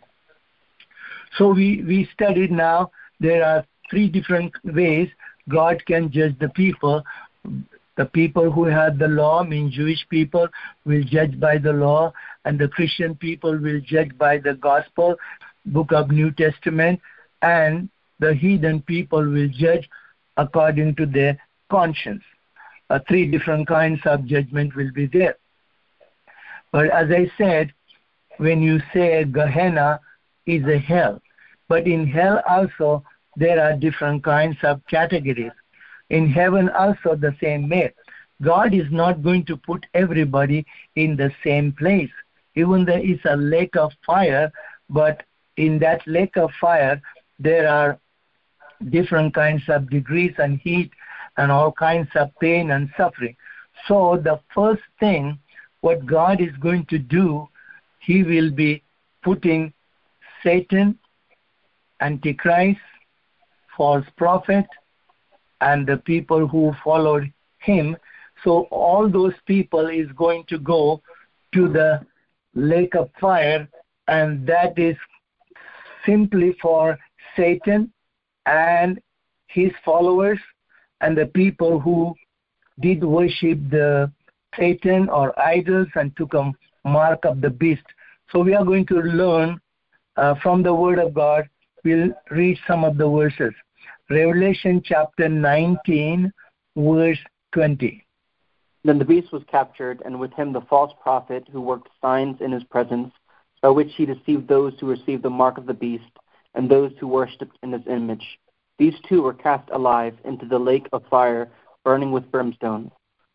So we, we studied now there are three different ways God can judge the people. The people who have the law, mean Jewish people, will judge by the law, and the Christian people will judge by the gospel, book of New Testament, and the heathen people will judge according to their conscience. Uh, three different kinds of judgment will be there. But as I said, when you say Gehenna is a hell, but in hell also there are different kinds of categories. In heaven also the same way. God is not going to put everybody in the same place. Even there is a lake of fire, but in that lake of fire there are different kinds of degrees and heat and all kinds of pain and suffering. So the first thing what God is going to do, he will be putting Satan, Antichrist, false prophet, and the people who followed him. So all those people is going to go to the lake of fire, and that is simply for Satan and his followers and the people who did worship the Satan or idols and took a mark of the beast. So we are going to learn uh, from the Word of God. We'll read some of the verses. Revelation chapter nineteen, verse twenty. Then the beast was captured, and with him the false prophet who worked signs in his presence, by which he deceived those who received the mark of the beast and those who worshipped in his image. These two were cast alive into the lake of fire, burning with brimstone.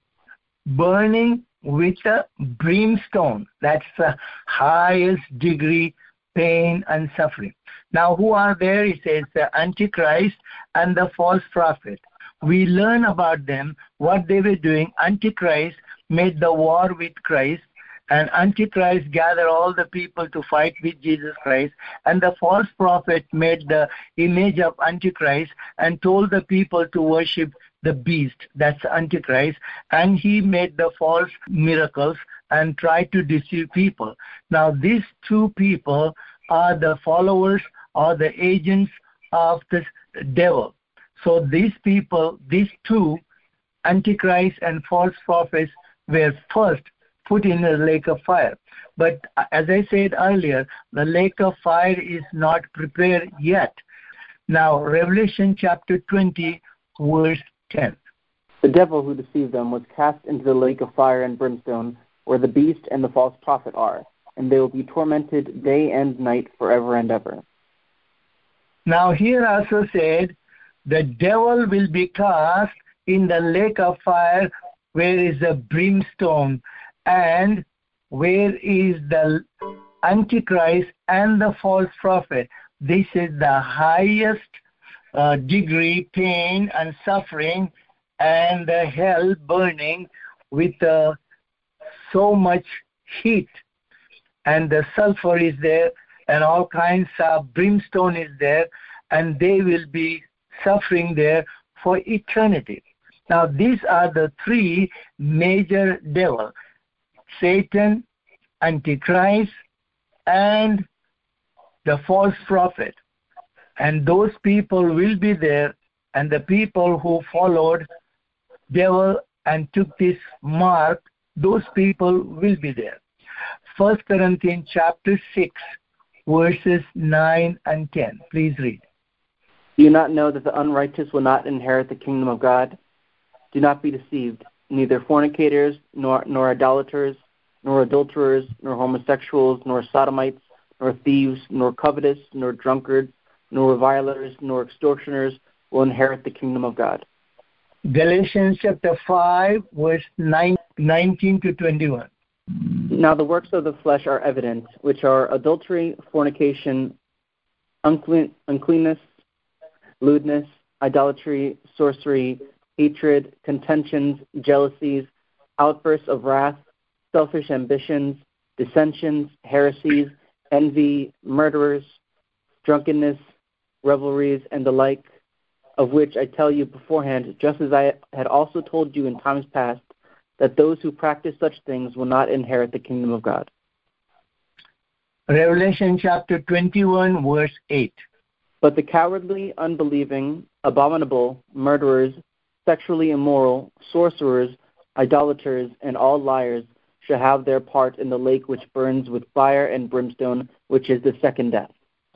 Burning with a brimstone. That's the highest degree pain and suffering. Now, who are there? It says the Antichrist and the false prophet. We learn about them, what they were doing. Antichrist made the war with Christ, and Antichrist gathered all the people to fight with Jesus Christ, and the false prophet made the image of Antichrist and told the people to worship the beast. That's Antichrist, and he made the false miracles and tried to deceive people. Now, these two people are the followers or the agents of the devil. So these people, these two, Antichrist and false prophets, were first put in a lake of fire. But as I said earlier, the lake of fire is not prepared yet. Now, Revelation chapter twenty, verse ten. The devil who deceived them was cast into the lake of fire and brimstone, where the beast and the false prophet are, and they will be tormented day and night forever and ever. Now here also said, the devil will be cast in the lake of fire where is the brimstone, and where is the Antichrist and the false prophet. This is the highest uh, degree pain and suffering, and the hell burning with uh, so much heat, and the sulfur is there, and all kinds of brimstone is there, and they will be suffering there for eternity. Now, these are the three major devils: Satan, Antichrist, and the false prophet. And those people will be there, and the people who followed devil and took this mark, those people will be there. First Corinthians chapter six, verses nine and ten. Please read. Do you not know that the unrighteous will not inherit the kingdom of God? Do not be deceived. Neither fornicators, nor, nor idolaters, nor adulterers, nor homosexuals, nor sodomites, nor thieves, nor covetous, nor drunkards, nor revilers, nor extortioners will inherit the kingdom of God. Galatians chapter five, verse nine, nineteen to twenty-one. Now the works of the flesh are evident, which are adultery, fornication, unclean, uncleanness, lewdness, idolatry, sorcery, hatred, contentions, jealousies, outbursts of wrath, selfish ambitions, dissensions, heresies, envy, murderers, drunkenness, revelries, and the like, of which I tell you beforehand, just as I had also told you in times past, that those who practice such things will not inherit the kingdom of God. Revelation chapter twenty-one, verse eight. But the cowardly, unbelieving, abominable, murderers, sexually immoral, sorcerers, idolaters, and all liars shall have their part in the lake which burns with fire and brimstone, which is the second death.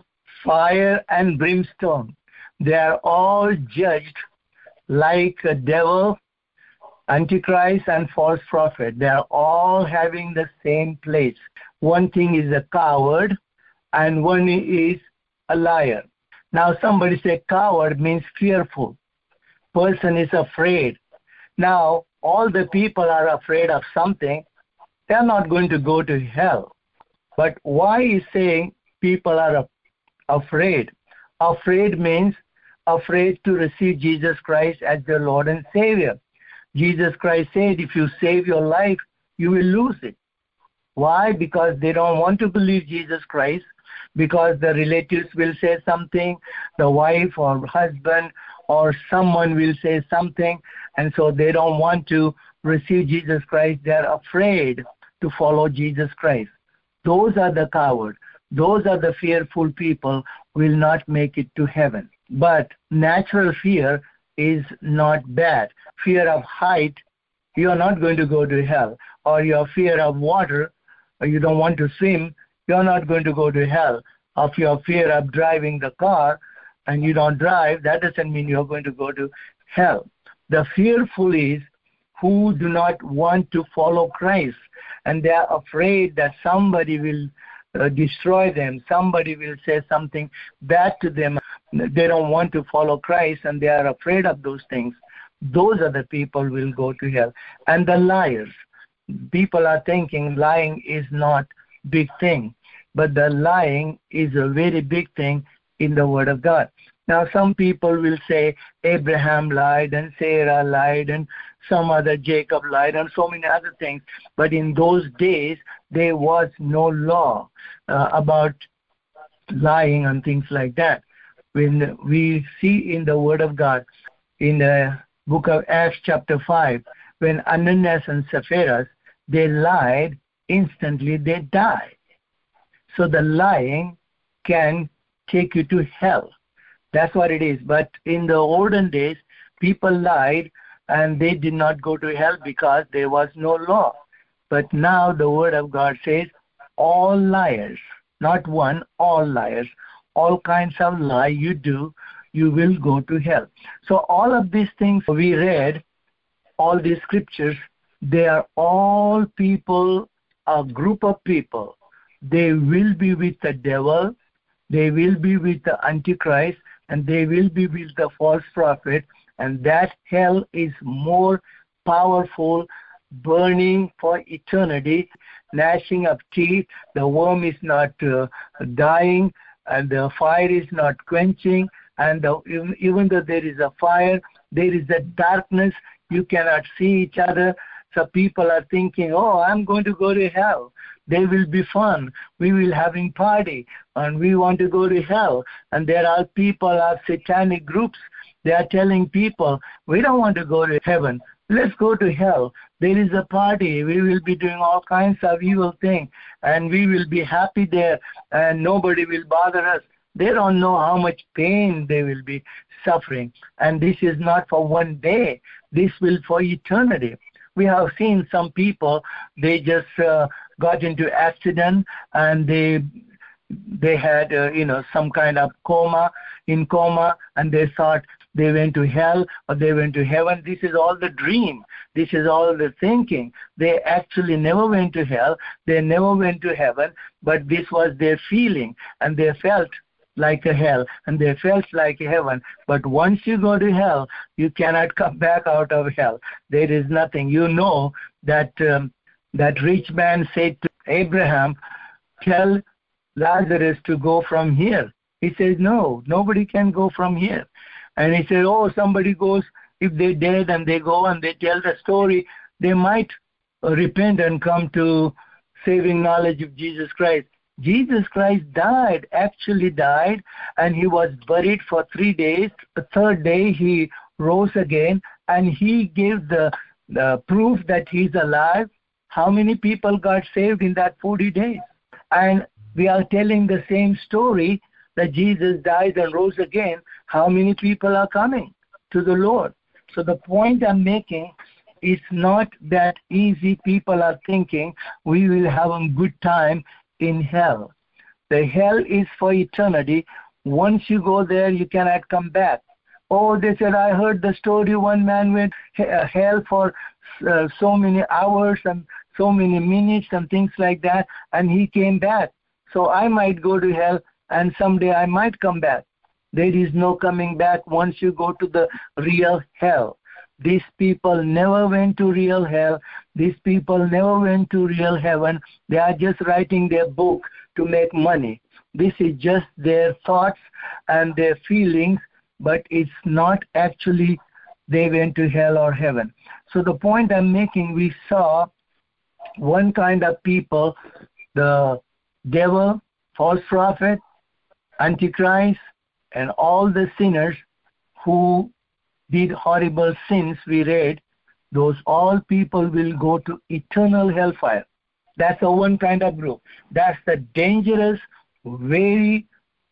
Fire and brimstone. They are all judged like a devil, Antichrist, and false prophet. They are all having the same place. One thing is a coward, and one is a liar. Now somebody say coward means fearful. Person is afraid. Now all the people are afraid of something. They are not going to go to hell. But why is saying people are afraid? Afraid means afraid to receive Jesus Christ as their Lord and Savior. Jesus Christ said, if you save your life, you will lose it. Why? Because they don't want to believe Jesus Christ, because the relatives will say something, the wife or husband or someone will say something, and so they don't want to receive Jesus Christ. They're afraid to follow Jesus Christ. Those are the cowards. Those are the fearful people who will not make it to heaven. But natural fear is not bad. Fear of height, you are not going to go to hell. Or your fear of water, or you don't want to swim, you are not going to go to hell. Of your fear of driving the car, and you don't drive, that doesn't mean you're going to go to hell. The fearful is who do not want to follow Christ, and they are afraid that somebody will uh, destroy them, somebody will say something bad to them. They don't want to follow Christ, and they are afraid of those things. Those are the people who will go to hell. And the liars. People are thinking lying is not big thing, but the lying is a very big thing in the Word of God. Now, some people will say Abraham lied and Sarah lied and some other Jacob lied and so many other things. But in those days, there was no law uh, about lying and things like that. When we see in the Word of God, in the book of Acts chapter five, when Ananias and Sapphira, they lied, instantly they died. So the lying can take you to hell. That's what it is. But in the olden days, people lied and they did not go to hell because there was no law. But now the Word of God says, all liars, not one, all liars, all kinds of lie you do, you will go to hell. So all of these things we read, all these scriptures, they are all people, a group of people. They will be with the devil, they will be with the Antichrist, and they will be with the false prophet, and that hell is more powerful, burning for eternity, gnashing of teeth. The worm is not uh, dying, and the fire is not quenching, and the, even, even though there is a fire, there is a darkness. You cannot see each other. So people are thinking, oh, I'm going to go to hell. They will be fun. We will having party, and we want to go to hell. And there are people of satanic groups. They are telling people, we don't want to go to heaven. Let's go to hell. There is a party. We will be doing all kinds of evil things, and we will be happy there, and nobody will bother us. They don't know how much pain they will be suffering. And this is not for one day. This will for eternity. We have seen some people, they just uh, got into accident, and they they had, uh, you know, some kind of coma, in coma, and they thought they went to hell or they went to heaven. This is all the dream. This is all the thinking. They actually never went to hell. They never went to heaven, but this was their feeling, and they felt like a hell, and they felt like a heaven. But once you go to hell, you cannot come back out of hell. There is nothing. You know that um, that rich man said to Abraham, tell Lazarus to go from here. He says, no, nobody can go from here. And he said, oh, somebody goes, if they're dead and they go and they tell the story, they might repent and come to saving knowledge of Jesus Christ. Jesus Christ died, actually died, and he was buried for three days. The third day he rose again, and he gave the, the proof that he's alive. How many people got saved in that forty days? And we are telling the same story that Jesus died and rose again. How many people are coming to the Lord? So the point I'm making is not that easy. People are thinking we will have a good time in hell. The hell is for eternity. Once you go there, you cannot come back. Oh, they said, I heard the story. One man went to hell for uh, so many hours and so many minutes and things like that, and he came back. So I might go to hell, and someday I might come back. There is no coming back once you go to the real hell. These people never went to real hell. These people never went to real heaven. They are just writing their book to make money. This is just their thoughts and their feelings, but it's not actually they went to hell or heaven. So the point I'm making, we saw one kind of people, the devil, false prophet, Antichrist, and all the sinners who did horrible sins we read, those all people will go to eternal hellfire. That's a one kind of group. That's the dangerous, very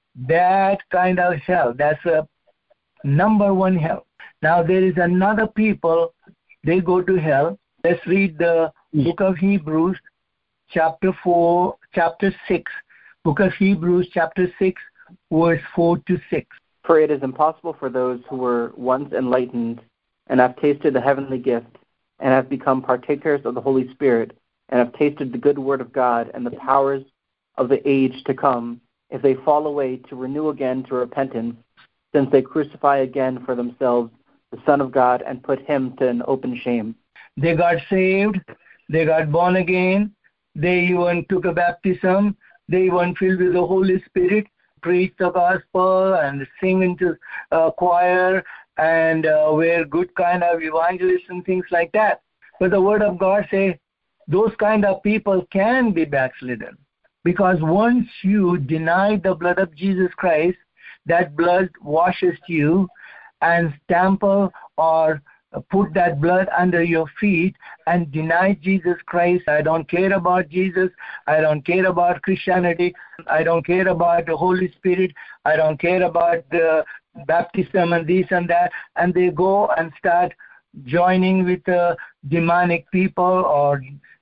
bad kind of hell. That's a number one hell. Now there is another people, they go to hell. Let's read the book of Hebrews, chapter four, chapter six. Book of Hebrews, chapter six, verse four to six. For it is impossible for those who were once enlightened and have tasted the heavenly gift and have become partakers of the Holy Spirit and have tasted the good word of God and the powers of the age to come, if they fall away, to renew again to repentance, since they crucify again for themselves the Son of God and put him to an open shame. They got saved, they got born again, they even took a baptism, they even filled with the Holy Spirit, preach the gospel and sing into uh, choir and uh, wear good kind of evangelists and things like that. But the word of God says those kind of people can be backslidden, because once you deny the blood of Jesus Christ, that blood washes you and stample or put that blood under your feet and deny Jesus Christ. I don't care about Jesus. I don't care about Christianity. I don't care about the Holy Spirit. I don't care about the baptism and this and that. And they go and start joining with the demonic people or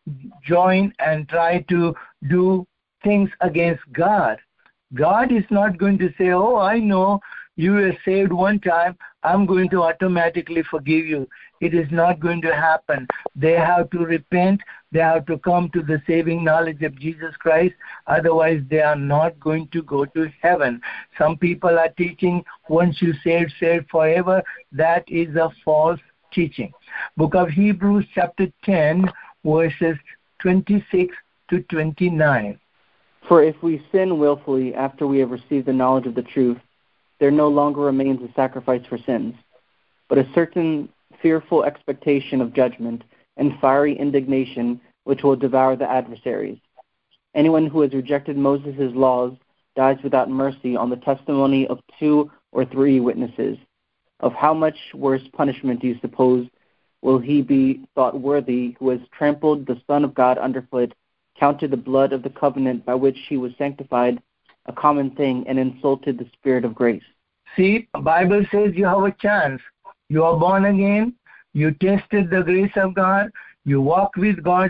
join and try to do things against God. God is not going to say, oh, I know you were saved one time, I'm going to automatically forgive you. It is not going to happen. They have to repent. They have to come to the saving knowledge of Jesus Christ. Otherwise, they are not going to go to heaven. Some people are teaching, once you saved, saved forever. That is a false teaching. Book of Hebrews, chapter ten, verses twenty-six to twenty-nine. For if we sin willfully after we have received the knowledge of the truth, there no longer remains a sacrifice for sins, but a certain fearful expectation of judgment and fiery indignation which will devour the adversaries. Anyone who has rejected Moses' laws dies without mercy on the testimony of two or three witnesses. Of how much worse punishment do you suppose will he be thought worthy who has trampled the Son of God underfoot, counted the blood of the covenant by which he was sanctified a common thing, and insulted the Spirit of grace? See, the Bible says you have a chance. You are born again. You tasted the grace of God. You walk with God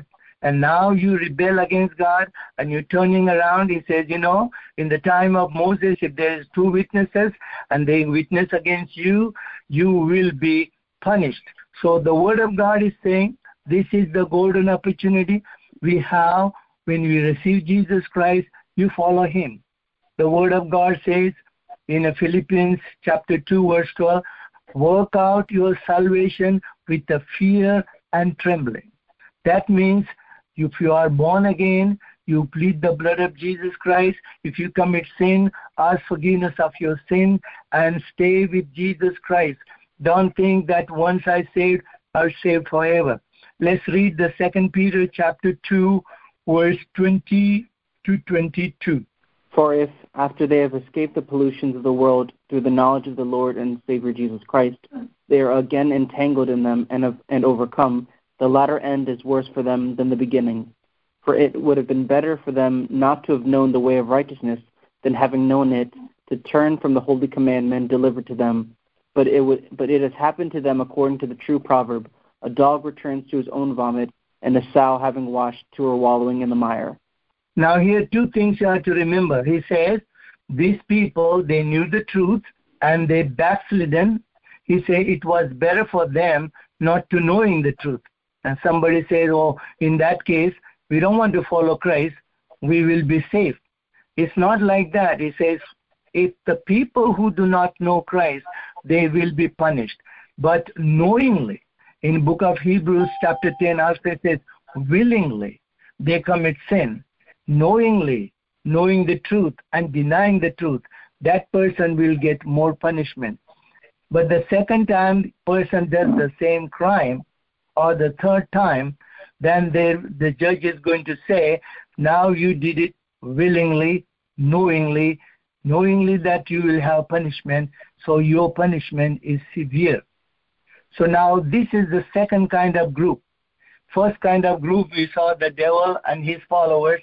and now you rebel against God and you're turning around. He says, you know, in the time of Moses, if there is two witnesses and they witness against you, you will be punished. So the Word of God is saying this is the golden opportunity we have when we receive Jesus Christ. You follow Him. The Word of God says in Philippians chapter two, verse twelve, work out your salvation with the fear and trembling. That means if you are born again, you plead the blood of Jesus Christ. If you commit sin, ask forgiveness of your sin and stay with Jesus Christ. Don't think that once I saved, I'm saved forever. Let's read the Second Peter chapter two, verse twenty to twenty-two. For if, after they have escaped the pollutions of the world through the knowledge of the Lord and Savior Jesus Christ, they are again entangled in them and, have, and overcome, the latter end is worse for them than the beginning. For it would have been better for them not to have known the way of righteousness than having known it, to turn from the holy commandment delivered to them. But it, would, but it has happened to them according to the true proverb, a dog returns to his own vomit, and a sow having washed to her wallowing in the mire. Now here two things you have to remember. He says, these people, they knew the truth and they backslidden. He said it was better for them not to knowing the truth. And somebody says, oh, in that case, we don't want to follow Christ, we will be safe. It's not like that. He says, if the people who do not know Christ, they will be punished. But knowingly, in book of Hebrews chapter ten, also it says, willingly they commit sin. Knowingly, knowing the truth and denying the truth, that person will get more punishment. But the second time person does the same crime, or the third time, then the judge is going to say, now you did it willingly, knowingly, knowingly that you will have punishment, so your punishment is severe. So now this is the second kind of group. First kind of group, we saw the devil and his followers,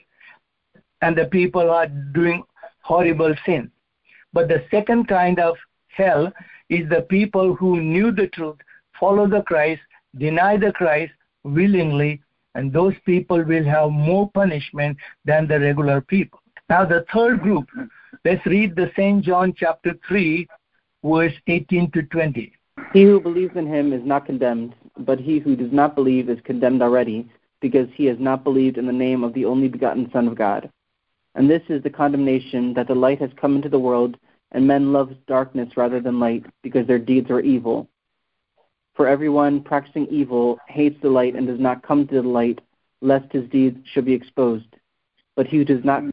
and the people are doing horrible sin. But the second kind of hell is the people who knew the truth, follow the Christ, deny the Christ willingly, and those people will have more punishment than the regular people. Now the third group, let's read the Saint John chapter three, verse eighteen to twenty. He who believes in him is not condemned, but he who does not believe is condemned already, because he has not believed in the name of the only begotten Son of God. And this is the condemnation, that the light has come into the world, and men love darkness rather than light, because their deeds are evil. For everyone practicing evil hates the light and does not come to the light, lest his deeds should be exposed. But he who does not,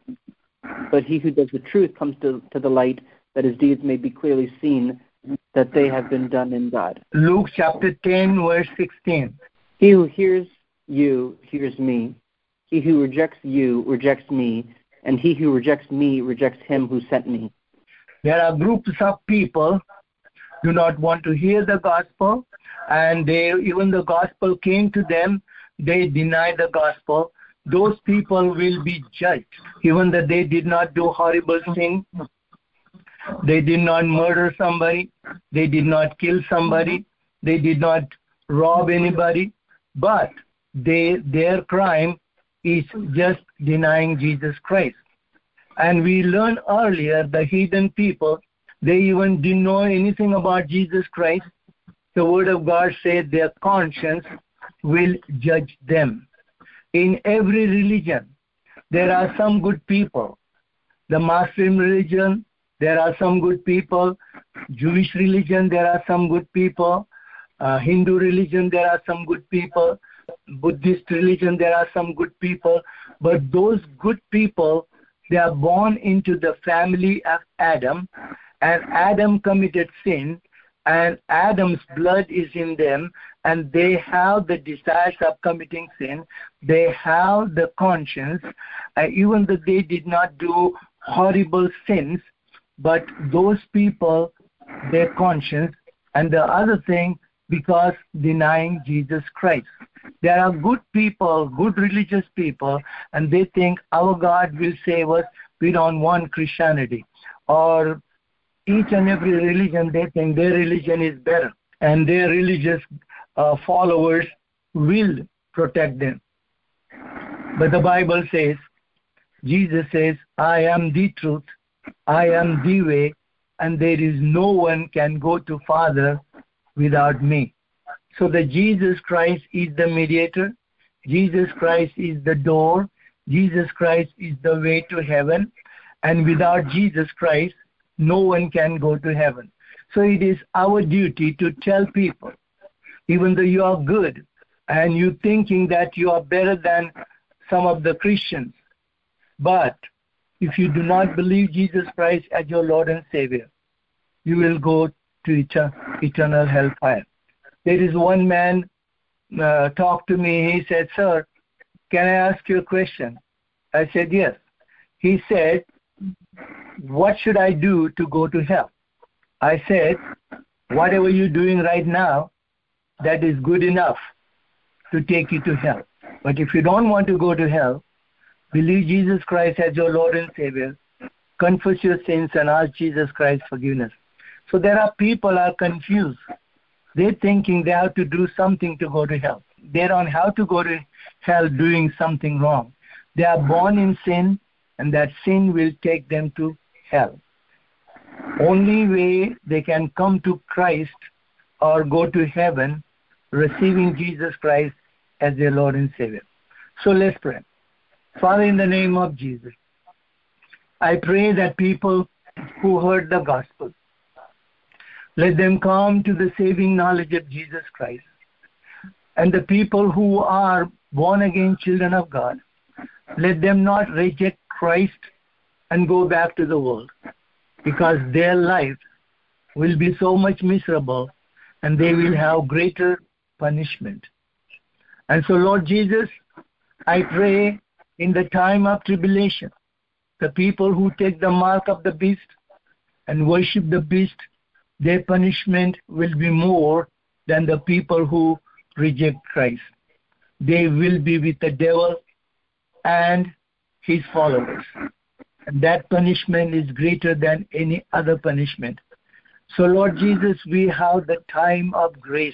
but he who does the truth comes to, to the light, that his deeds may be clearly seen, that they have been done in God. Luke chapter ten, verse sixteen. He who hears you hears me. He who rejects you rejects me, and he who rejects me rejects him who sent me. There are groups of people do not want to hear the gospel, and they, even the gospel came to them, they deny the gospel. Those people will be judged, even that they did not do horrible things. They did not murder somebody. They did not kill somebody. They did not rob anybody. But they, their crime is just denying Jesus Christ. And we learned earlier, the heathen people, they even didn't know anything about Jesus Christ. The Word of God said their conscience will judge them. In every religion, there are some good people. The Muslim religion, there are some good people. Jewish religion, there are some good people. Uh, Hindu religion, there are some good people. Buddhist religion, there are some good people. But those good people, they are born into the family of Adam, and Adam committed sin, and Adam's blood is in them, and they have the desires of committing sin. They have the conscience, uh, even though they did not do horrible sins, but those people, their conscience, and the other thing, because denying Jesus Christ. There are good people, good religious people, and they think our God will save us. We don't want Christianity. Or each and every religion, they think their religion is better, and their religious uh, followers will protect them. But the Bible says, Jesus says, I am the truth, I am the way, and there is no one can go to Father without me. So the Jesus Christ is the mediator, Jesus Christ is the door, Jesus Christ is the way to heaven, and without Jesus Christ, no one can go to heaven. So it is our duty to tell people, even though you are good, and you thinking that you are better than some of the Christians, but if you do not believe Jesus Christ as your Lord and Savior, you will go to eternal hellfire. There is one man uh, talked to me. He said, sir, can I ask you a question? I said, yes. He said, what should I do to go to hell? I said, whatever you're doing right now, that is good enough to take you to hell. But if you don't want to go to hell, believe Jesus Christ as your Lord and Savior, confess your sins and ask Jesus Christ's forgiveness. So there are people are confused. They're thinking they have to do something to go to hell. They don't have to go to hell doing something wrong. They are born in sin, and that sin will take them to hell. Only way they can come to Christ or go to heaven, receiving Jesus Christ as their Lord and Savior. So let's pray. Father, in the name of Jesus, I pray that people who heard the gospel, let them come to the saving knowledge of Jesus Christ. And the people who are born-again children of God, let them not reject Christ and go back to the world, because their life will be so much miserable and they will have greater punishment. And so, Lord Jesus, I pray in the time of tribulation, the people who take the mark of the beast and worship the beast, their punishment will be more than the people who reject Christ. They will be with the devil and his followers. And that punishment is greater than any other punishment. So, Lord Jesus, we have the time of grace.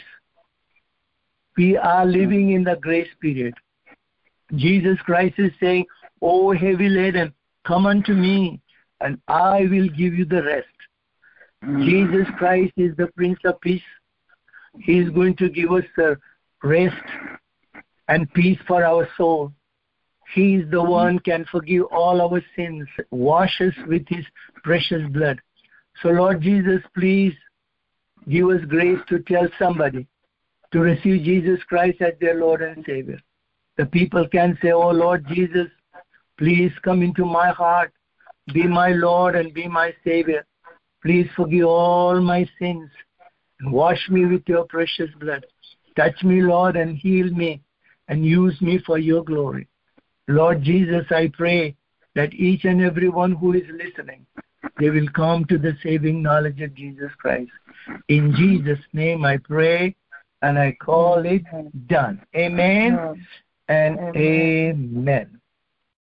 We are living in the grace period. Jesus Christ is saying, "O heavy laden, come unto me, and I will give you the rest." Mm. Jesus Christ is the Prince of Peace. He is going to give us the rest and peace for our soul. He is the one can forgive all our sins, wash us with his precious blood. So, Lord Jesus, please give us grace to tell somebody to receive Jesus Christ as their Lord and Savior. The people can say, "Oh, Lord Jesus, please come into my heart. Be my Lord and be my Savior. Please forgive all my sins and wash me with your precious blood. Touch me, Lord, and heal me and use me for your glory." Lord Jesus, I pray that each and every one who is listening, they will come to the saving knowledge of Jesus Christ. In Jesus' name I pray and I call it done. Amen and amen.